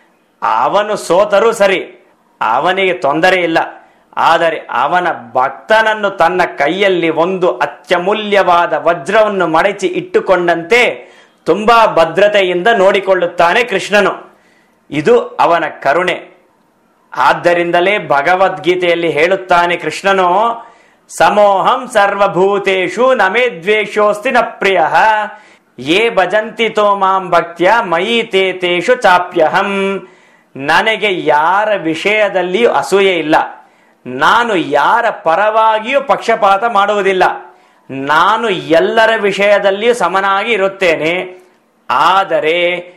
ಅವನು ಸೋತರೂ ಸರಿ, ಅವನಿಗೆ ತೊಂದರೆ ಇಲ್ಲ. ಆದರೆ ಅವನ ಭಕ್ತನನ್ನು ತನ್ನ ಕೈಯಲ್ಲಿ ಒಂದು ಅತ್ಯಮೂಲ್ಯವಾದ ವಜ್ರವನ್ನು ಮಡಚಿ ಇಟ್ಟುಕೊಂಡಂತೆ ತುಂಬಾ ಭದ್ರತೆಯಿಂದ ನೋಡಿಕೊಳ್ಳುತ್ತಾನೆ ಕೃಷ್ಣನು. ಇದು ಅವನ ಕರುಣೆ. ಆದ್ದರಿಂದಲೇ ಭಗವದ್ಗೀತೆಯಲ್ಲಿ ಹೇಳುತ್ತಾನೆ ಕೃಷ್ಣನು, ಸಮೋಹಂ ಸರ್ವಭೂತೇಷು ನಮೇ ದ್ವೇಷೋಸ್ತಿ ನ ಪ್ರಿಯ ಯೇ ಭಜಂತಿ ತೋ ಮಾಂ ಭಕ್ತ್ಯ ಮಯಿ ತೇ ತೇಷು ಚಾಪ್ಯಹಂ. ನನಗೆ ಯಾರ ವಿಷಯದಲ್ಲಿಯೂ ಅಸೂಯೆ ಇಲ್ಲ, ನಾನು ಯಾರ ಪರವಾಗಿಯೂ ಪಕ್ಷಪಾತ ಮಾಡುವುದಿಲ್ಲ, ನಾನು ಎಲ್ಲರ ವಿಷಯದಲ್ಲಿಯೂ ಸಮನಾಗಿ ಇರುತ್ತೇನೆ. ಆದರೆ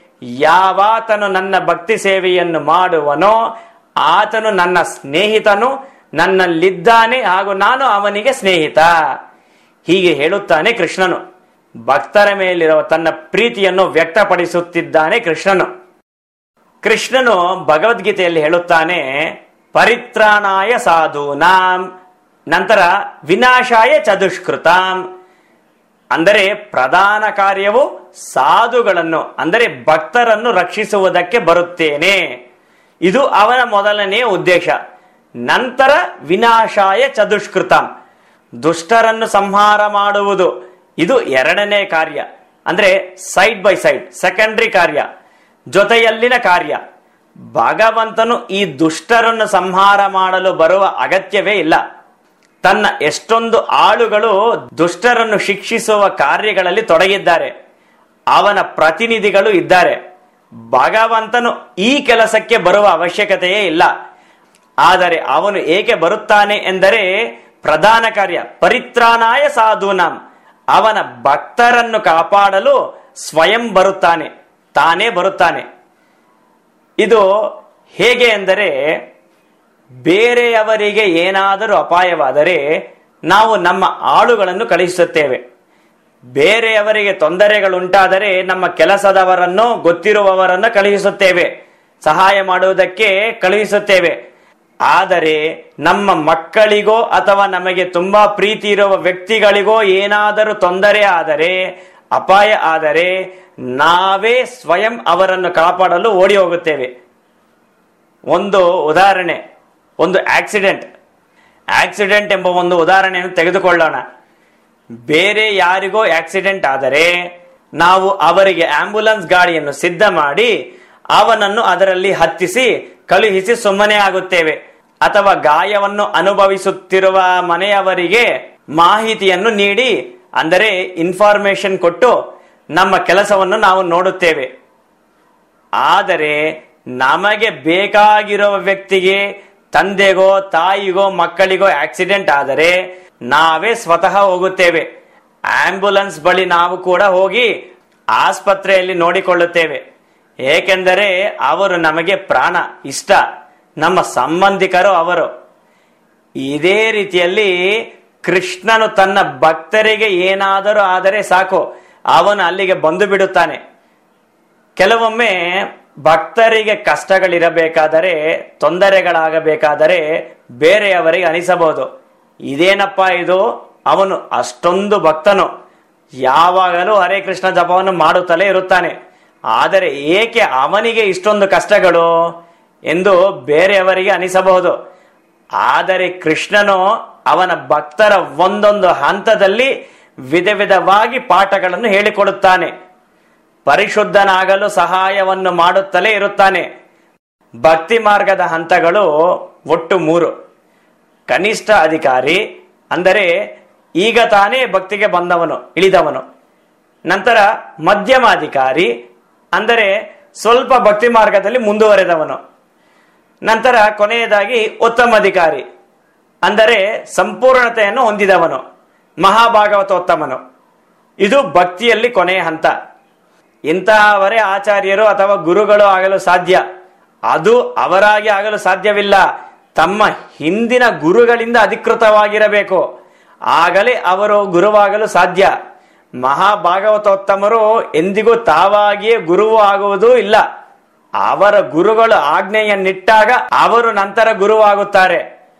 ಯಾವಾತನು ನನ್ನ ಭಕ್ತಿ ಸೇವೆಯನ್ನು ಮಾಡುವನೋ ಆತನು ನನ್ನ ಸ್ನೇಹಿತನು, ನನ್ನಲ್ಲಿದ್ದಾನೆ ಹಾಗೂ ನಾನು ಅವನಿಗೆ ಸ್ನೇಹಿತ. ಹೀಗೆ ಹೇಳುತ್ತಾನೆ ಕೃಷ್ಣನು. ಭಕ್ತರ ಮೇಲಿರುವ ತನ್ನ ಪ್ರೀತಿಯನ್ನು ವ್ಯಕ್ತಪಡಿಸುತ್ತಿದ್ದಾನೆ ಕೃಷ್ಣನು. ಕೃಷ್ಣನು ಭಗವದ್ಗೀತೆಯಲ್ಲಿ ಹೇಳುತ್ತಾನೆ, ಪರಿತ್ರಾಣಾಯ ಸಾಧೂನಾಂ, ನಂತರ ವಿನಾಶಾಯ ಚದುಷ್ಕೃತಾಂ. ಅಂದರೆ ಪ್ರಧಾನ ಕಾರ್ಯವು ಸಾಧುಗಳನ್ನು ಅಂದರೆ ಭಕ್ತರನ್ನು ರಕ್ಷಿಸುವುದಕ್ಕೆ ಬರುತ್ತೇನೆ, ಇದು ಅವನ ಮೊದಲನೆಯ ಉದ್ದೇಶ. ನಂತರ ವಿನಾಶಾಯ ಚದುಷ್ಕೃತಾಂ, ದುಷ್ಟರನ್ನು ಸಂಹಾರ ಮಾಡುವುದು, ಇದು ಎರಡನೇ ಕಾರ್ಯ. ಅಂದ್ರೆ ಸೈಡ್ ಬೈ ಸೈಡ್ ಸೆಕೆಂಡರಿ ಕಾರ್ಯ, ಜೊತೆಯಲ್ಲಿನ ಕಾರ್ಯ. ಭಗವಂತನು ಈ ದುಷ್ಟರನ್ನು ಸಂಹಾರ ಮಾಡಲು ಬರುವ ಅಗತ್ಯವೇ ಇಲ್ಲ. ತನ್ನ ಎಷ್ಟೊಂದು ಆಳುಗಳು ದುಷ್ಟರನ್ನು ಶಿಕ್ಷಿಸುವ ಕಾರ್ಯಗಳಲ್ಲಿ ತೊಡಗಿದ್ದಾರೆ, ಅವನ ಪ್ರತಿನಿಧಿಗಳು ಇದ್ದಾರೆ. ಭಗವಂತನು ಈ ಕೆಲಸಕ್ಕೆ ಬರುವ ಅವಶ್ಯಕತೆಯೇ ಇಲ್ಲ. ಆದರೆ ಅವನು ಏಕೆ ಬರುತ್ತಾನೆ ಎಂದರೆ ಪ್ರಧಾನ ಕಾರ್ಯ ಪರಿತ್ರಾಣಾಯ ಸಾಧೂನಾಂ, ಅವನ ಭಕ್ತರನ್ನು ಕಾಪಾಡಲು ಸ್ವಯಂ ಬರುತ್ತಾನೆ, ತಾನೇ ಬರುತ್ತಾನೆ. ಇದು ಹೇಗೆ ಎಂದರೆ, ಬೇರೆಯವರಿಗೆ ಏನಾದರೂ ಅಪಾಯವಾದರೆ ನಾವು ನಮ್ಮ ಆಳುಗಳನ್ನು ಕಳುಹಿಸುತ್ತೇವೆ. ಬೇರೆಯವರಿಗೆ ತೊಂದರೆಗಳುಂಟಾದರೆ ನಮ್ಮ ಕೆಲಸದವರನ್ನು ಗೊತ್ತಿರುವವರನ್ನು ಕಳುಹಿಸುತ್ತೇವೆ, ಸಹಾಯ ಮಾಡುವುದಕ್ಕೆ ಕಳುಹಿಸುತ್ತೇವೆ. ಆದರೆ ನಮ್ಮ ಮಕ್ಕಳಿಗೋ ಅಥವಾ ನಮಗೆ ತುಂಬಾ ಪ್ರೀತಿ ಇರುವ ವ್ಯಕ್ತಿಗಳಿಗೋ ಏನಾದರೂ ತೊಂದರೆ ಆದರೆ, ಅಪಾಯ ಆದರೆ ನಾವೇ ಸ್ವಯಂ ಅವರನ್ನು ಕಾಪಾಡಲು ಓಡಿ ಹೋಗುತ್ತೇವೆ. ಒಂದು ಉದಾಹರಣೆ, ಒಂದು ಆಕ್ಸಿಡೆಂಟ್ ಆಕ್ಸಿಡೆಂಟ್ ಎಂಬ ಒಂದು ಉದಾಹರಣೆಯನ್ನು ತೆಗೆದುಕೊಳ್ಳೋಣ. ಬೇರೆ ಯಾರಿಗೋ ಆಕ್ಸಿಡೆಂಟ್ ಆದರೆ ನಾವು ಅವರಿಗೆ ಆಂಬ್ಯುಲೆನ್ಸ್ ಗಾಡಿಯನ್ನು ಸಿದ್ಧ ಮಾಡಿ ಅವನನ್ನು ಅದರಲ್ಲಿ ಹತ್ತಿಸಿ ಕಳುಹಿಸಿ ಸುಮ್ಮನೆ ಆಗುತ್ತೇವೆ. ಅಥವಾ ಗಾಯವನ್ನು ಅನುಭವಿಸುತ್ತಿರುವ ಮನೆಯವರಿಗೆ ಮಾಹಿತಿಯನ್ನು ನೀಡಿ, ಅಂದರೆ ಇನ್ಫಾರ್ಮೇಶನ್ ಕೊಟ್ಟು ನಮ್ಮ ಕೆಲಸವನ್ನು ನಾವು ನೋಡುತ್ತೇವೆ. ಆದರೆ ನಮಗೆ ಬೇಕಾಗಿರುವ ವ್ಯಕ್ತಿಗೆ, ತಂದೆಗೋ ತಾಯಿಗೋ ಮಕ್ಕಳಿಗೋ ಆಕ್ಸಿಡೆಂಟ್ ಆದರೆ ನಾವೇ ಸ್ವತಃ ಹೋಗುತ್ತೇವೆ. ಆಂಬ್ಯುಲೆನ್ಸ್ ಬಳಿ ನಾವು ಕೂಡ ಹೋಗಿ ಆಸ್ಪತ್ರೆಯಲ್ಲಿ ನೋಡಿಕೊಳ್ಳುತ್ತೇವೆ. ಏಕೆಂದರೆ ಅವರು ನಮಗೆ ಪ್ರಾಣ, ಇಷ್ಟ, ನಮ್ಮ ಸಂಬಂಧಿಕರು ಅವರು. ಇದೇ ರೀತಿಯಲ್ಲಿ ಕೃಷ್ಣನು ತನ್ನ ಭಕ್ತರಿಗೆ ಏನಾದರೂ ಆದರೆ ಸಾಕು, ಅವನು ಅಲ್ಲಿಗೆ ಬಂದು ಬಿಡುತ್ತಾನೆ. ಕೆಲವೊಮ್ಮೆ ಭಕ್ತರಿಗೆ ಕಷ್ಟಗಳಿರಬೇಕಾದರೆ, ತೊಂದರೆಗಳಾಗಬೇಕಾದರೆ ಬೇರೆಯವರಿಗೆ ಅನಿಸಬಹುದು, ಇದೇನಪ್ಪ ಇದು, ಅವನು ಅಷ್ಟೊಂದು ಭಕ್ತನು, ಯಾವಾಗಲೂ ಹರೇ ಕೃಷ್ಣ ಜಪವನ್ನು ಮಾಡುತ್ತಲೇ ಇರುತ್ತಾನೆ, ಆದರೆ ಏಕೆ ಅವನಿಗೆ ಇಷ್ಟೊಂದು ಕಷ್ಟಗಳು ಎಂದು ಬೇರೆಯವರಿಗೆ ಅನಿಸಬಹುದು. ಆದರೆ ಕೃಷ್ಣನು ಅವನ ಭಕ್ತರ ಒಂದೊಂದು ಹಂತದಲ್ಲಿ ವಿಧ ವಿಧವಾಗಿ ಪಾಠಗಳನ್ನು ಹೇಳಿಕೊಡುತ್ತಾನೆ. ಪರಿಶುದ್ಧನಾಗಲು ಸಹಾಯವನ್ನು ಮಾಡುತ್ತಲೇ ಇರುತ್ತಾನೆ. ಭಕ್ತಿ ಮಾರ್ಗದ ಹಂತಗಳು ಒಟ್ಟು ಮೂರು. ಕನಿಷ್ಠ ಅಧಿಕಾರಿ ಅಂದರೆ ಈಗ ತಾನೇ ಭಕ್ತಿಗೆ ಬಂದವನು, ಇಳಿದವನು. ನಂತರ ಮಧ್ಯಮ ಅಧಿಕಾರಿ ಅಂದರೆ ಸ್ವಲ್ಪ ಭಕ್ತಿ ಮಾರ್ಗದಲ್ಲಿ ಮುಂದುವರೆದವನು. ನಂತರ ಕೊನೆಯದಾಗಿ ಉತ್ತಮ ಅಧಿಕಾರಿ ಅಂದರೆ ಸಂಪೂರ್ಣತೆಯನ್ನು ಹೊಂದಿದವನು, ಮಹಾಭಾಗವತೋತ್ತಮನು. ಇದು ಭಕ್ತಿಯಲ್ಲಿ ಕೊನೆಯ ಹಂತ. ಇಂತಹವರೇ ಆಚಾರ್ಯರು ಅಥವಾ ಗುರುಗಳು ಆಗಲು ಸಾಧ್ಯ. ಅದು ಅವರಾಗಿ ಆಗಲು ಸಾಧ್ಯವಿಲ್ಲ. ತಮ್ಮ ಹಿಂದಿನ ಗುರುಗಳಿಂದ ಅಧಿಕೃತವಾಗಿರಬೇಕು, ಆಗಲೇ ಅವರು ಗುರುವಾಗಲು ಸಾಧ್ಯ. ಮಹಾಭಾಗವತೋತ್ತಮರು ಎಂದಿಗೂ ತಾವಾಗಿಯೇ ಗುರುವು ಆಗುವುದೂ ಇಲ್ಲ. ಅವರ ಗುರುಗಳು ಆಜ್ಞೆಯನ್ನಿಟ್ಟಾಗ ಅವರು ನಂತರ ಗುರುವಾಗುತ್ತಾರೆ.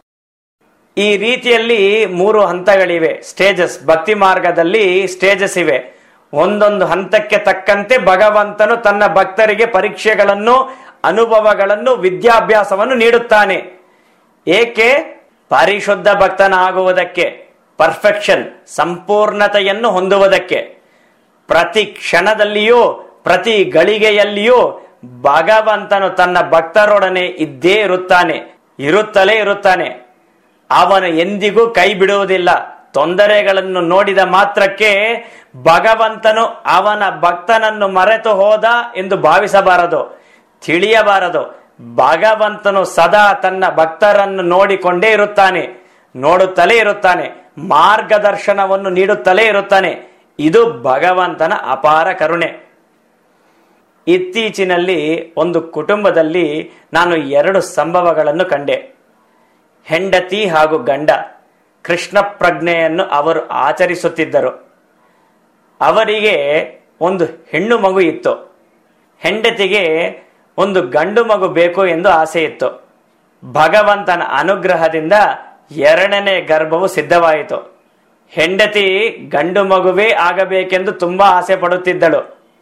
ಈ ರೀತಿಯಲ್ಲಿ ಮೂರು ಹಂತಗಳಿವೆ, ಸ್ಟೇಜಸ್. ಭಕ್ತಿ ಮಾರ್ಗದಲ್ಲಿ ಸ್ಟೇಜಸ್ ಇವೆ. ಒಂದೊಂದು ಹಂತಕ್ಕೆ ತಕ್ಕಂತೆ ಭಗವಂತನು ತನ್ನ ಭಕ್ತರಿಗೆ ಪರೀಕ್ಷೆಗಳನ್ನು, ಅನುಭವಗಳನ್ನು, ವಿದ್ಯಾಭ್ಯಾಸವನ್ನು ನೀಡುತ್ತಾನೆ. ಏಕೆ? ಪರಿಶುದ್ಧ ಭಕ್ತನಾಗುವುದಕ್ಕೆ, ಪರ್ಫೆಕ್ಷನ್, ಸಂಪೂರ್ಣತೆಯನ್ನು ಹೊಂದುವುದಕ್ಕೆ. ಪ್ರತಿ ಕ್ಷಣದಲ್ಲಿಯೂ ಪ್ರತಿ ಗಳಿಗೆಯಲ್ಲಿಯೂ ಭಗವಂತನು ತನ್ನ ಭಕ್ತರೊಡನೆ ಇದ್ದೇ ಇರುತ್ತಾನೆ, ಇರುತ್ತಲೇ ಇರುತ್ತಾನೆ. ಅವನು ಎಂದಿಗೂ ಕೈ ಬಿಡುವುದಿಲ್ಲ. ತೊಂದರೆಗಳನ್ನು ನೋಡಿದ ಮಾತ್ರಕ್ಕೆ ಭಗವಂತನು ಅವನ ಭಕ್ತನನ್ನು ಮರೆತು ಹೋದ ಎಂದು ಭಾವಿಸಬಾರದು, ತಿಳಿಯಬಾರದು. ಭಗವಂತನು ಸದಾ ತನ್ನ ಭಕ್ತರನ್ನು ನೋಡಿಕೊಂಡೇ ಇರುತ್ತಾನೆ, ನೋಡುತ್ತಲೇ ಇರುತ್ತಾನೆ, ಮಾರ್ಗದರ್ಶನವನ್ನು ನೀಡುತ್ತಲೇ ಇರುತ್ತಾನೆ. ಇದು ಭಗವಂತನ ಅಪಾರ ಕರುಣೆ. ಇತ್ತೀಚಿನಲ್ಲಿ ಒಂದು ಕುಟುಂಬದಲ್ಲಿ ನಾನು ಎರಡು ಸಂಭವಗಳನ್ನು ಕಂಡೆ. ಹೆಂಡತಿ ಹಾಗೂ ಗಂಡ ಕೃಷ್ಣ ಪ್ರಜ್ಞೆಯನ್ನು ಅವರು ಆಚರಿಸುತ್ತಿದ್ದರು. ಅವರಿಗೆ ಒಂದು ಹೆಣ್ಣು ಮಗು ಇತ್ತು. ಹೆಂಡತಿಗೆ ಒಂದು ಗಂಡು ಮಗು ಬೇಕು ಎಂದು ಆಸೆ ಇತ್ತು. ಭಗವಂತನ ಅನುಗ್ರಹದಿಂದ ಎರಡನೇ ಗರ್ಭವು ಸಿದ್ಧವಾಯಿತು. ಹೆಂಡತಿ ಗಂಡು ಮಗುವೇ ಆಗಬೇಕೆಂದು ತುಂಬಾ ಆಸೆ ಪಡುತ್ತಿದ್ದಳು.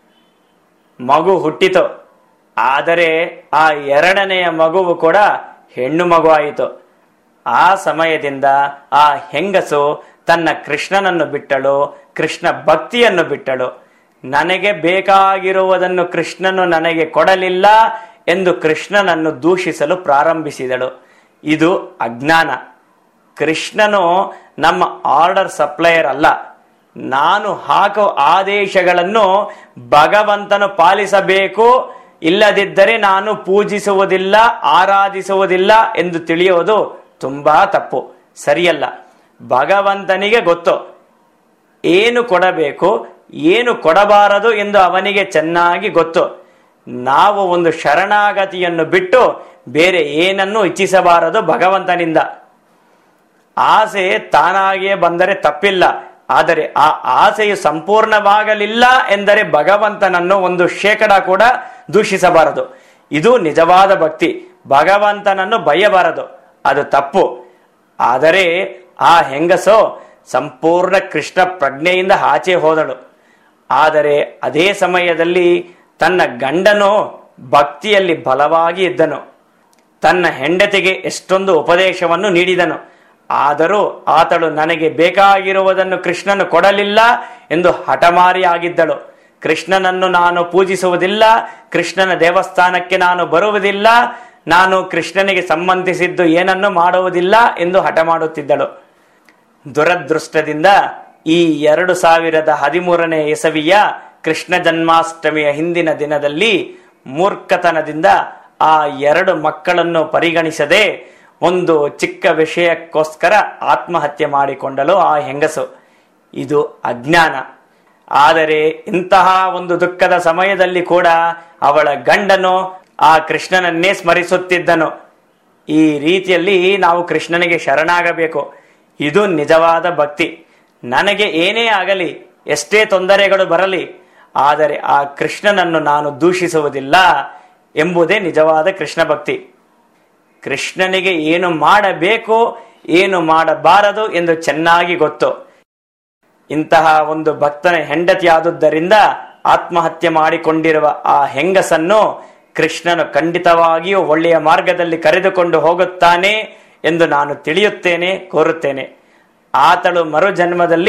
ಮಗು ಹುಟ್ಟಿತು. ಆದರೆ ಆ ಎರಡನೆಯ ಮಗುವು ಕೂಡ ಹೆಣ್ಣು ಮಗು ಆಯಿತು. ಆ ಸಮಯದಿಂದ ಆ ಹೆಂಗಸು ತನ್ನ ಕೃಷ್ಣನನ್ನು ಬಿಟ್ಟಳು, ಕೃಷ್ಣ ಭಕ್ತಿಯನ್ನು ಬಿಟ್ಟಳು. ನನಗೆ ಬೇಕಾಗಿರುವುದನ್ನು ಕೃಷ್ಣನು ನನಗೆ ಕೊಡಲಿಲ್ಲ ಎಂದು ಕೃಷ್ಣನನ್ನು ದೂಷಿಸಲು ಪ್ರಾರಂಭಿಸಿದಳು. ಇದು ಅಜ್ಞಾನ. ಕೃಷ್ಣನು ನಮ್ಮ ಆರ್ಡರ್ ಸಪ್ಲೈಯರ್ ಅಲ್ಲ. ನಾನು ಹಾಕೋ ಆದೇಶಗಳನ್ನು ಭಗವಂತನು ಪಾಲಿಸಬೇಕು, ಇಲ್ಲದಿದ್ದರೆ ನಾನು ಪೂಜಿಸುವುದಿಲ್ಲ, ಆರಾಧಿಸುವುದಿಲ್ಲ ಎಂದು ತಿಳಿಯೋದು ತುಂಬಾ ತಪ್ಪು, ಸರಿಯಲ್ಲ. ಭಗವಂತನಿಗೆ ಗೊತ್ತು ಏನು ಕೊಡಬೇಕು, ಏನು ಕೊಡಬಾರದು ಎಂದು ಅವನಿಗೆ ಚೆನ್ನಾಗಿ ಗೊತ್ತು. ನಾವು ಒಂದು ಶರಣಾಗತಿಯನ್ನು ಬಿಟ್ಟು ಬೇರೆ ಏನನ್ನೂ ಇಚ್ಛಿಸಬಾರದು ಭಗವಂತನಿಂದ. ಆಸೆ ತಾನಾಗಿಯೇ ಬಂದರೆ ತಪ್ಪಿಲ್ಲ, ಆದರೆ ಆ ಆಸೆಯು ಸಂಪೂರ್ಣವಾಗಲಿಲ್ಲ ಎಂದರೆ ಭಗವಂತನನ್ನು ಒಂದು ಶೇಕಡ ಕೂಡ ದೂಷಿಸಬಾರದು. ಇದು ನಿಜವಾದ ಭಕ್ತಿ. ಭಗವಂತನನ್ನು ಬಯ್ಯಬಾರದು, ಅದು ತಪ್ಪು. ಆದರೆ ಆ ಹೆಂಗಸೋ ಸಂಪೂರ್ಣ ಕೃಷ್ಣ ಪ್ರಜ್ಞೆಯಿಂದ ಆಚೆ ಹೋದಳು. ಆದರೆ ಅದೇ ಸಮಯದಲ್ಲಿ ತನ್ನ ಗಂಡನು ಭಕ್ತಿಯಲ್ಲಿ ಬಲವಾಗಿ ಇದ್ದನು. ತನ್ನ ಹೆಂಡತಿಗೆ ಎಷ್ಟೊಂದು ಉಪದೇಶವನ್ನು ನೀಡಿದನು. ಆದರೂ ಆತಳು ನನಗೆ ಬೇಕಾಗಿರುವುದನ್ನು ಕೃಷ್ಣನು ಕೊಡಲಿಲ್ಲ ಎಂದು ಹಠಮಾರಿಯಾಗಿದ್ದಳು. ಕೃಷ್ಣನನ್ನು ನಾನು ಪೂಜಿಸುವುದಿಲ್ಲ, ಕೃಷ್ಣನ ದೇವಸ್ಥಾನಕ್ಕೆ ನಾನು ಬರುವುದಿಲ್ಲ, ನಾನು ಕೃಷ್ಣನಿಗೆ ಸಂಬಂಧಿಸಿದ್ದು ಏನನ್ನು ಮಾಡುವುದಿಲ್ಲ ಎಂದು ಹಠ ಮಾಡುತ್ತಿದ್ದಳು. ದುರದೃಷ್ಟದಿಂದ ಈ ಎರಡು ಸಾವಿರದ ಹದಿಮೂರನೇ ಇಸವಿಯ ಕೃಷ್ಣ ಜನ್ಮಾಷ್ಟಮಿಯ ಹಿಂದಿನ ದಿನದಲ್ಲಿ ಮೂರ್ಖತನದಿಂದ ಆ ಎರಡು ಮಕ್ಕಳನ್ನು ಪರಿಗಣಿಸದೆ ಒಂದು ಚಿಕ್ಕ ವಿಷಯಕ್ಕೋಸ್ಕರ ಆತ್ಮಹತ್ಯೆ ಮಾಡಿಕೊಂಡಳು ಆ ಹೆಂಗಸು. ಇದು ಅಜ್ಞಾನ. ಆದರೆ ಇಂತಹ ಒಂದು ದುಃಖದ ಸಮಯದಲ್ಲಿ ಕೂಡ ಅವಳ ಗಂಡನು ಆ ಕೃಷ್ಣನನ್ನೇ ಸ್ಮರಿಸುತ್ತಿದ್ದನು. ಈ ರೀತಿಯಲ್ಲಿ ನಾವು ಕೃಷ್ಣನಿಗೆ ಶರಣಾಗಬೇಕು. ಇದು ನಿಜವಾದ ಭಕ್ತಿ. ನನಗೆ ಏನೇ ಆಗಲಿ, ಎಷ್ಟೇ ತೊಂದರೆಗಳು ಬರಲಿ, ಆದರೆ ಆ ಕೃಷ್ಣನನ್ನು ನಾನು ದೂಷಿಸುವುದಿಲ್ಲ ಎಂಬುದೇ ನಿಜವಾದ ಕೃಷ್ಣ ಭಕ್ತಿ. ಕೃಷ್ಣನಿಗೆ ಏನು ಮಾಡಬೇಕು, ಏನು ಮಾಡಬಾರದು ಎಂದು ಚೆನ್ನಾಗಿ ಗೊತ್ತು. ಇಂತಹ ಒಂದು ಭಕ್ತನ ಹೆಂಡತಿಯಾದುದರಿಂದ ಆತ್ಮಹತ್ಯೆ ಮಾಡಿಕೊಂಡಿರುವ ಆ ಹೆಂಗಸನ್ನು ಕೃಷ್ಣನು ಖಂಡಿತವಾಗಿಯೂ ಒಳ್ಳೆಯ ಮಾರ್ಗದಲ್ಲಿ ಕರೆದುಕೊಂಡು ಹೋಗುತ್ತಾನೆ ಎಂದು ನಾನು ತಿಳಿಯುತ್ತೇನೆ, ಕೋರುತ್ತೇನೆ. ಆತಳು ಮರುಜನ್ಮದಲ್ಲಿ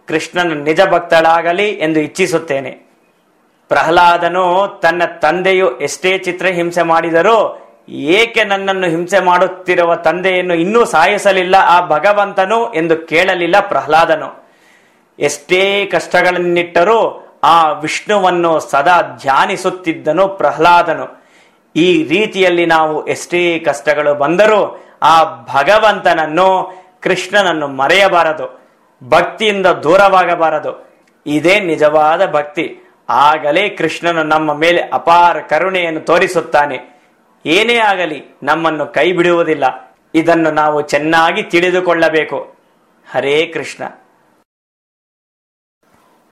ಕೃಷ್ಣನ ನಿಜ ಭಕ್ತಳಾಗಲಿ ಎಂದು ಇಚ್ಛಿಸುತ್ತೇನೆ. ಪ್ರಹ್ಲಾದನು ತನ್ನ ತಂದೆಯು ಎಷ್ಟೇ ಚಿತ್ರಹಿಂಸೆ ಮಾಡಿದರೂ ಏಕೆ ನನ್ನನ್ನು ಹಿಂಸೆ ಮಾಡುತ್ತಿರುವ ತಂದೆಯನ್ನು ಇನ್ನೂ ಸಾಯಿಸಲಿಲ್ಲ ಆ ಭಗವಂತನು ಎಂದು ಕೇಳಲಿಲ್ಲ ಪ್ರಹ್ಲಾದನು. ಎಷ್ಟೇ ಕಷ್ಟಗಳನ್ನಿಟ್ಟರೂ ಆ ವಿಷ್ಣುವನ್ನು ಸದಾ ಧ್ಯಾನಿಸುತ್ತಿದ್ದನು ಪ್ರಹ್ಲಾದನು. ಈ ರೀತಿಯಲ್ಲಿ ನಾವು ಎಷ್ಟೇ ಕಷ್ಟಗಳು ಬಂದರೂ ಆ ಭಗವಂತನನ್ನು, ಕೃಷ್ಣನನ್ನು ಮರೆಯಬಾರದು, ಭಕ್ತಿಯಿಂದ ದೂರವಾಗಬಾರದು. ಇದೇ ನಿಜವಾದ ಭಕ್ತಿ. ಆಗಲೇ ಕೃಷ್ಣನು ನಮ್ಮ ಮೇಲೆ ಅಪಾರ ಕರುಣೆಯನ್ನು ತೋರಿಸುತ್ತಾನೆ. ಏನೇ ಆಗಲಿ ನಮ್ಮನ್ನು ಕೈ ಬಿಡುವುದಿಲ್ಲ. ಇದನ್ನು ನಾವು ಚೆನ್ನಾಗಿ ತಿಳಿದುಕೊಳ್ಳಬೇಕು. ಹರೇ ಕೃಷ್ಣ.